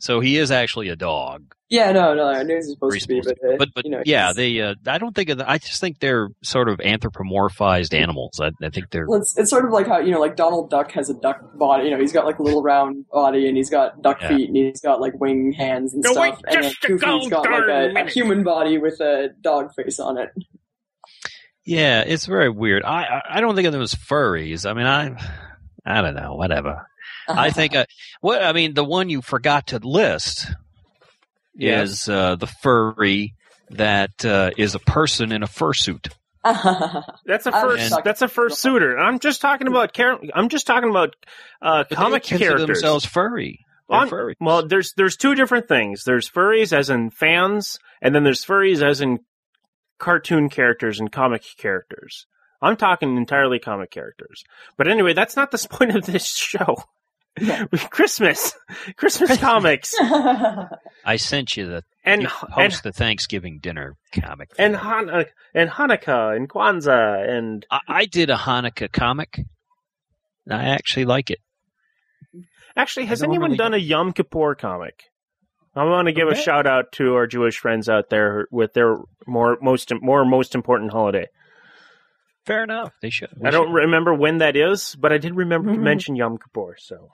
So he is actually a dog. Yeah, no, no, I knew he was supposed to be, but, uh, but, but you know, yeah, he's- they. Uh, I don't think of. The, I just think they're sort of anthropomorphized animals. I, I think they're. Well, it's, it's sort of like how, you know, like Donald Duck has a duck body. You know, he's got like a little round body, and he's got duck Yeah. feet, and he's got like wing hands and No, stuff. wait, and then just a Goofy's got like golden a, a minute. human body with a dog face on it. Yeah, it's very weird. I I, I don't think of them as furries. I mean, I I don't know. Whatever. I think. Uh, what I mean, the one you forgot to list Yeah. is uh, the furry that uh, is a person in a fursuit. That's a I'm first. shocked. That's a first suitor. I'm just talking about. char- I'm just talking about uh, But comic they consider characters. themselves furry. They're On- furry. Well, there's there's two different things. There's furries as in fans, and then there's furries as in cartoon characters and comic characters. I'm talking entirely comic characters. But anyway, that's not the point of this show. Yeah. Christmas, Christmas comics, I sent you the and you and post the Thanksgiving dinner comic. and, Han- and Hanukkah and Kwanzaa and I, I did a Hanukkah comic. And I actually like it. actually, has I anyone normally done a Yom Kippur comic? I want to give a Okay. shout out to our Jewish friends out there with their more most more most important holiday. Fair enough. They should. we I don't should. remember when that is, but I did remember to Mhm. mention Yom Kippur. So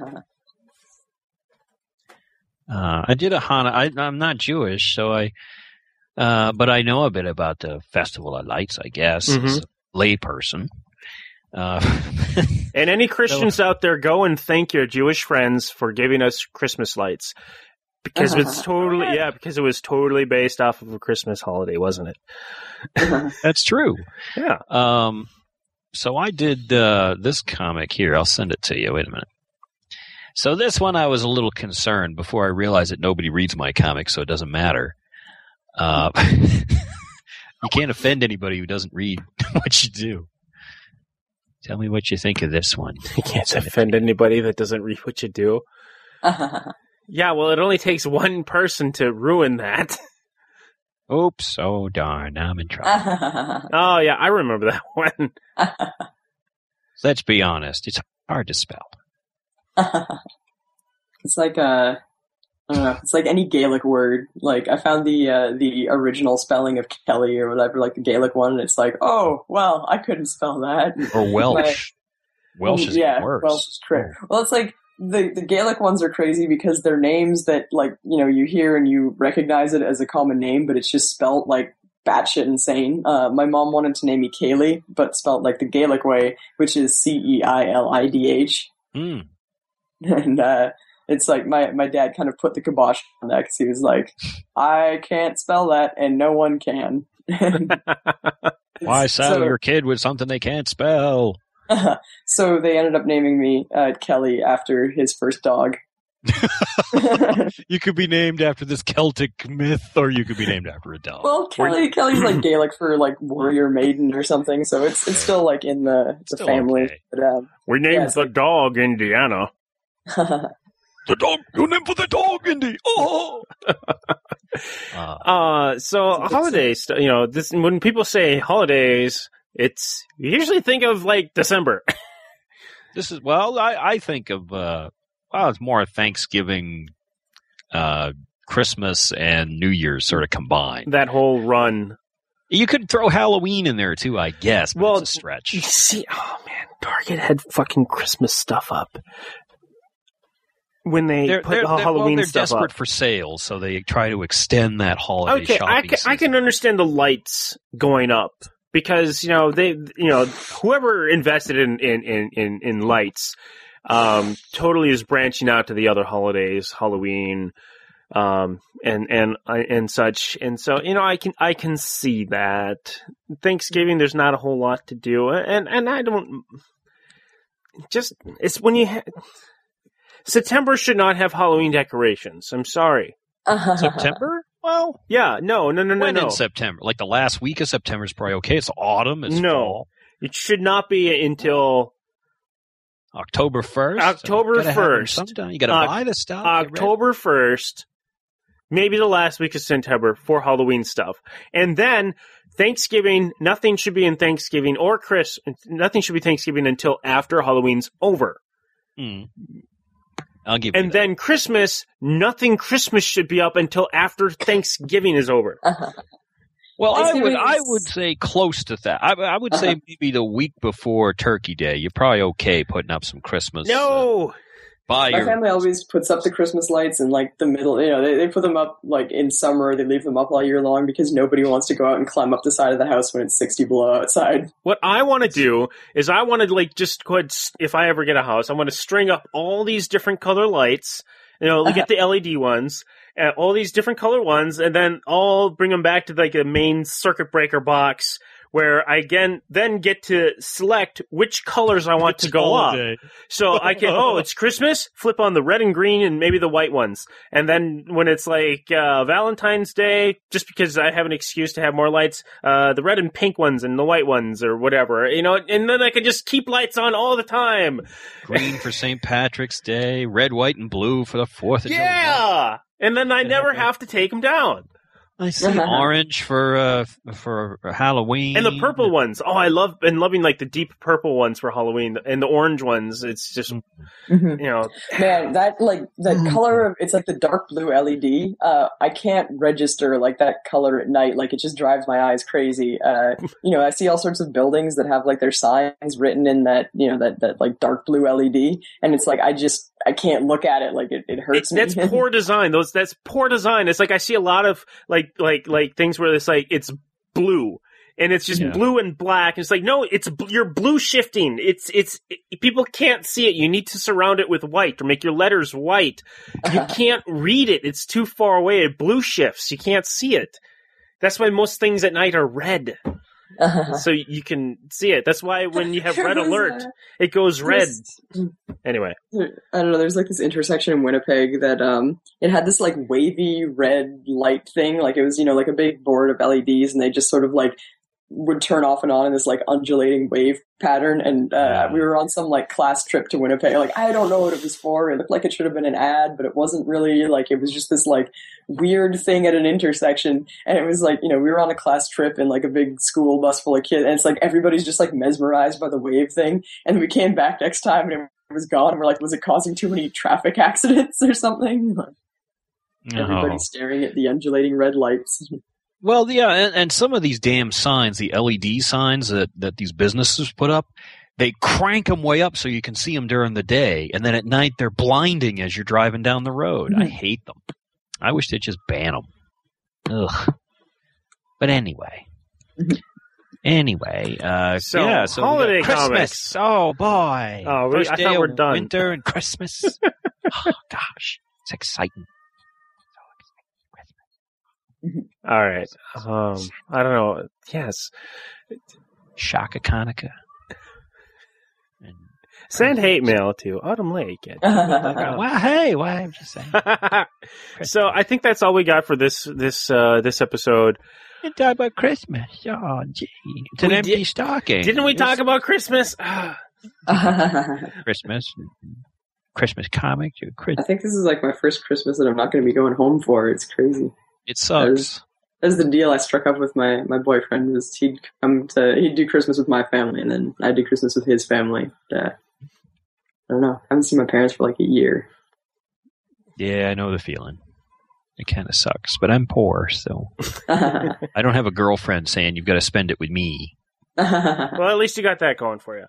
Uh, I did a Hanukkah. I, I'm not Jewish, so I. Uh, but I know a bit about the Festival of Lights. I guess Mhm. as a layperson. Uh, And any Christians out there, go and thank your Jewish friends for giving us Christmas lights. Because it's totally, yeah, because it was totally based off of a Christmas holiday, wasn't it? that's true. Yeah. Um, so I did uh, this comic here. I'll send it to you. Wait a minute. So this one I was a little concerned before I realized that nobody reads my comics, so it doesn't matter. Uh, you can't offend anybody who doesn't read what you do. Tell me what you think of this one. You can't offend anybody that doesn't read what you do. Yeah, well, it only takes one person to ruin that. Oops, oh darn, I'm in trouble. Oh, yeah, I remember that one. Let's be honest, it's hard to spell. It's like a, I don't know. It's like any Gaelic word. Like I found the uh, the original spelling of Kelly or whatever, like the Gaelic one, and it's like, oh well, I couldn't spell that. Or Welsh. Welsh is yeah, even worse. Welsh is cra- Well, it's like the the Gaelic ones are crazy because they're names that, like, you know, you hear and you recognize it as a common name, but it's just spelt like batshit insane. Uh, my mom wanted to name me Kaylee, but spelled like the Gaelic way, which is C E I L I D H. Hmm. And uh, it's like my, my dad kind of put the kibosh on that because he was like, I can't spell that, and no one can. Why saddle so, your kid with something they can't spell? so they ended up naming me uh, Kelly after his first dog. You could be named after this Celtic myth, or you could be named after a dog. Well, Kelly Kelly's like Gaelic for like warrior maiden or something, so it's it's still like in the, the Still family. okay. But, um, We named Yeah, it's the dog Indiana. The dog, you named for the dog, Indy. Oh. uh, Uh, so It's a big holidays, you know, this when people say holidays, it's you usually think of like December. this is well, I, I think of uh, well, it's more Thanksgiving, uh, Christmas, and New Year's sort of combined. That whole run. You could throw Halloween in there too, I guess. But Well, it's a stretch. You see, oh man, Target had fucking Christmas stuff up when they They're, put they're, the they're, Halloween well, they're stuff desperate up. for sales, so they try to extend that holiday Okay, shopping I can, I season. can understand the lights going up because you know they, you know, whoever invested in in in in, in lights, um, totally is branching out to the other holidays, Halloween, um, and and and such, and so you know I can I can see that. Thanksgiving, there's not a whole lot to do, and and I don't just it's when you. Ha- September should not have Halloween decorations. I'm sorry. September? Well, Yeah, no, no, no, no, when no. in September? Like the last week of September is probably okay. It's autumn. It's No. fall. It should not be until October first. October first. You got to Oc- buy the stuff. get ready. October first, maybe the last week of September for Halloween stuff. And then Thanksgiving, nothing should be in Thanksgiving or Chris, nothing should be Thanksgiving until after Halloween's over. Hmm. I'll give you And that. then Christmas, nothing Christmas should be up until after Thanksgiving is over. Uh-huh. Well, I would Thanksgiving I is- would say close to that. I, I would say Uh-huh. maybe the week before Turkey Day. You're probably okay putting up some Christmas. uh, No! by My your family always puts up the Christmas lights in like the middle. You know, they, they put them up like in summer. They leave them up all year long because nobody wants to go out and climb up the side of the house when it's sixty below outside. What I want to do is I want to like just go ahead, s- if I ever get a house, I want to string up all these different color lights, you know, get the L E D ones, uh, all these different color ones, and then all bring them back to like a main circuit breaker box where I again then get to select which colors I want to go up. So I can, oh, it's Christmas, flip on the red and green and maybe the white ones. And then when it's like uh, Valentine's Day, just because I have an excuse to have more lights, uh, the red and pink ones and the white ones or whatever, you know, and then I can just keep lights on all the time. green for Saint Patrick's Day, red, white, and blue for the Fourth of July. Yeah! And then I never have to take them down. I see orange for uh, for Halloween, And the purple ones. Oh, I love, and loving like the deep purple ones for Halloween and the orange ones. It's just, Mhm. you know, Man, that like the color of it's like the dark blue L E D. Uh, I can't register like that color at night. Like it just drives my eyes crazy. Uh, you know, I see all sorts of buildings that have like their signs written in that you know that that like dark blue L E D, and it's like I just I can't look at it. Like it, it hurts It's, me. that's poor design. Those that's poor design. It's like I see a lot of like like like things where it's like it's blue and it's just Yeah. blue and black. It's like no, it's bl- you're blue shifting. It's it's it, people can't see it. You need to surround it with white or make your letters white. You can't read it. It's too far away. It blue shifts. You can't see it. That's why most things at night are red, so you can see it. That's why when you have red There was alert, a- it goes red. There's- Anyway, I don't know. There's like this intersection in Winnipeg that um, it had this like wavy red light thing. Like it was, you know, like a big board of L E Ds, and they just sort of like would turn off and on in this like undulating wave pattern. And uh, Yeah. we were on some like class trip to Winnipeg. Like I don't know what it was for. It looked like it should have been an ad, but it wasn't really. Like it was just this like weird thing at an intersection. And it was like, you know, we were on a class trip in like a big school bus full of kids, and it's like everybody's just like mesmerized by the wave thing. And we came back next time, and it was gone. And we're like, was it causing too many traffic accidents or something? Like, everybody Oh. staring at the undulating red lights. Well, yeah, and, and some of these damn signs, the L E D signs that, that these businesses put up, they crank them way up so you can see them during the day, and then at night they're blinding as you're driving down the road. I hate them. I wish they'd just ban them. Ugh. But anyway. Anyway, uh, So, yeah, so we got holiday Christmas. comics. Oh boy! Oh, we- First I day thought of we're done. Winter and Christmas. Oh gosh, it's exciting. all right. Um, I don't know. Yes, Shaka Hanukkah. And, send hate mail to Autumn Lake. at- well, hey, why I'm just saying. So I think that's all we got for this this uh, this episode. You talk about Christmas. Oh, gee, it's an We empty did- stocking. Didn't we talk about Christmas? Ah. Christmas? Christmas comics? Or Chris- I think this is like my first Christmas that I'm not going to be going home for. It's crazy. it sucks. That's the deal I struck up with my, my boyfriend. Was he'd come to he'd do Christmas with my family, and then I'd do Christmas with his family. Uh, I don't know. I haven't seen my parents for like a year. Yeah, I know the feeling. It kind of sucks, but I'm poor, so I don't have a girlfriend saying you've got to spend it with me. Well, at least you got that going for you.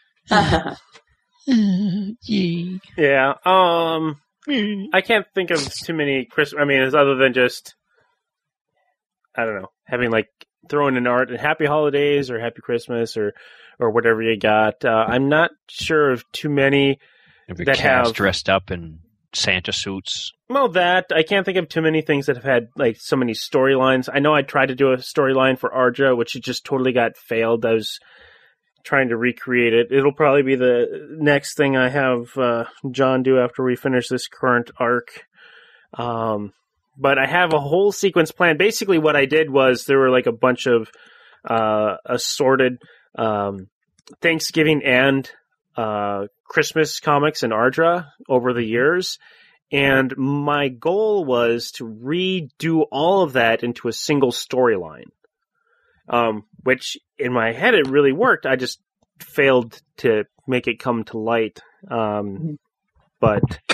Gee. Yeah. Um, I can't think of too many Christmas. I mean, it's other than just I don't know, having like throwing in art and Happy Holidays or Happy Christmas or or whatever you got. Uh, I'm not sure of too many. Every That cast have- dressed up in Santa suits. Well, that I can't think of too many things that have had like so many storylines. I know I tried to do a storyline for Arja, which it just totally got failed. I was trying to recreate it. It'll probably be the next thing I have uh, John do after we finish this current arc. Um, but I have a whole sequence planned. Basically, what I did was there were like a bunch of uh, assorted um, Thanksgiving and uh, Christmas comics in Ardra over the years. And my goal was to redo all of that into a single storyline, um, which in my head it really worked. I just failed to make it come to light. Um, but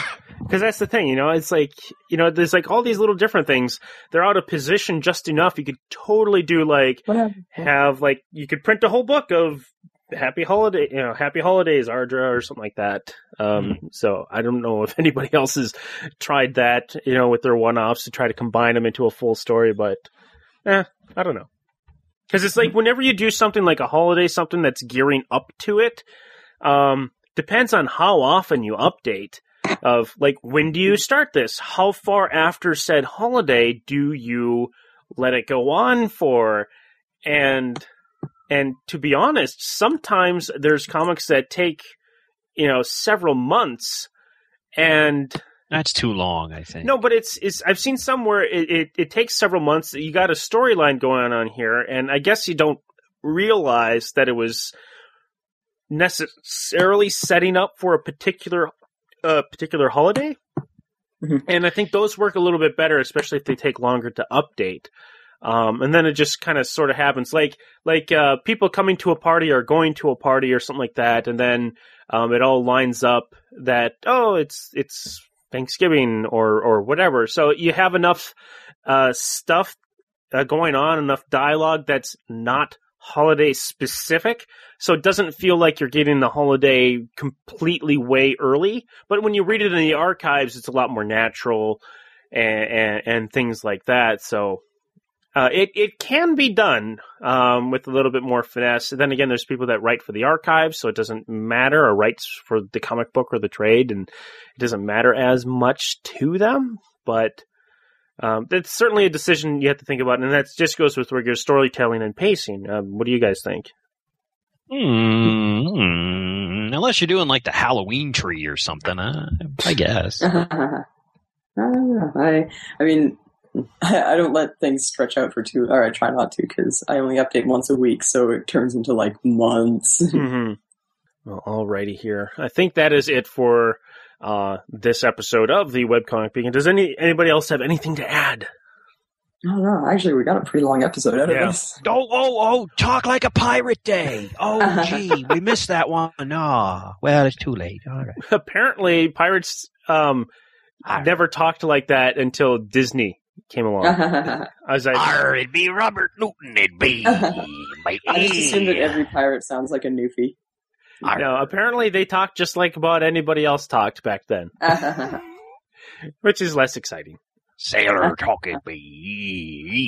Because that's the thing, you know, it's like, you know, there's like all these little different things. They're out of position just enough. You could totally do like, have like, you could print a whole book of Happy Holiday, you know, Happy Holidays, Ardra, or something like that. Um, mm-hmm. So I don't know if anybody else has tried that, you know, with their one-offs to try to combine them into a full story, but eh, I don't know. Because it's like whenever you do something like a holiday, something that's gearing up to it, um, depends on how often you update. Of like, when do you start this? How far after said holiday do you let it go on for? And and to be honest, sometimes there's comics that take, you know, several months, and that's too long, I think. No, but it's it's I've seen some where it, it, it takes several months. You got a storyline going on here, and I guess you don't realize that it was necessarily setting up for a particular a particular holiday. Mm-hmm. And I think those work a little bit better, especially if they take longer to update. Um, and then it just kind of sort of happens like, like, uh, people coming to a party or going to a party or something like that. And then, um, it all lines up that, oh, it's, it's Thanksgiving or, or whatever. So you have enough, uh, stuff uh, going on, enough dialogue that's not holiday specific, so it doesn't feel like you're getting the holiday completely way early. But when you read it in the archives, it's a lot more natural and and, and things like that. So uh, it it can be done um, with a little bit more finesse. And then again, there's people that write for the archives, so it doesn't matter, or writes for the comic book or the trade, and it doesn't matter as much to them. But Um, that's certainly a decision you have to think about, and that just goes with regular storytelling and pacing. Um, what do you guys think? Mm-hmm. Unless you're doing like the Halloween tree or something, uh, I guess. I don't know. I, I mean, I, I don't let things stretch out for too, or I try not to, because I only update once a week, so it turns into like months. Mm-hmm. Well, alrighty here. I think that is it for uh, this episode of the Webcomic Beacon. Does any anybody else have anything to add? No, no. Actually, we got a pretty long episode out yeah. of this. Oh, oh, oh! Talk like a pirate day. Oh, gee, we missed that one. No, well, it's too late. All right. Apparently, pirates um, never talked like that until Disney came along. As I, Arr, it'd be Robert Newton. It'd be. I just assume that every pirate sounds like a Newfie. No, apparently they talked just like about anybody else talked back then, which is less exciting. Sailor talking be.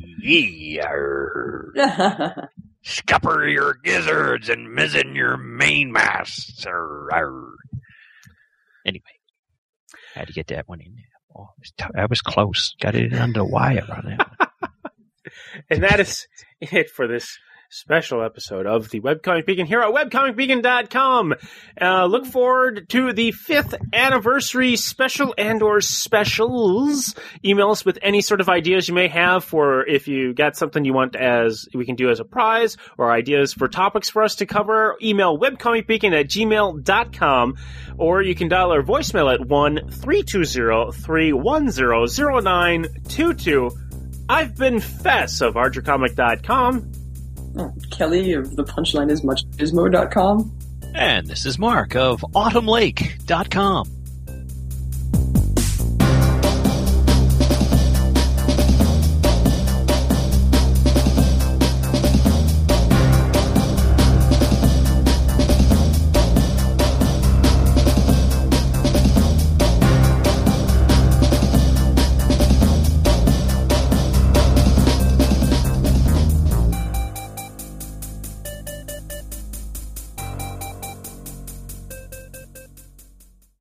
Scupper your gizzards and mizzen your mainmasts. Anyway, had to get that one in there. Oh, that was close. Got it under the wire on that one. And that is it for this special episode of the Webcomic Beacon here at webcomic beacon dot com. Uh, look forward to the fifth anniversary special and or specials. Email us with any sort of ideas you may have for if you got something you want as we can do as a prize, or ideas for topics for us to cover. Email webcomicbeacon at gmail dot com, or you can dial our voicemail at one three two zero, three one zero, zero nine two two. I've been Fess of ardra comic dot com. Oh, Kelly of the punchline is much gizmo dot com. And this is Mark of autumn lake dot com.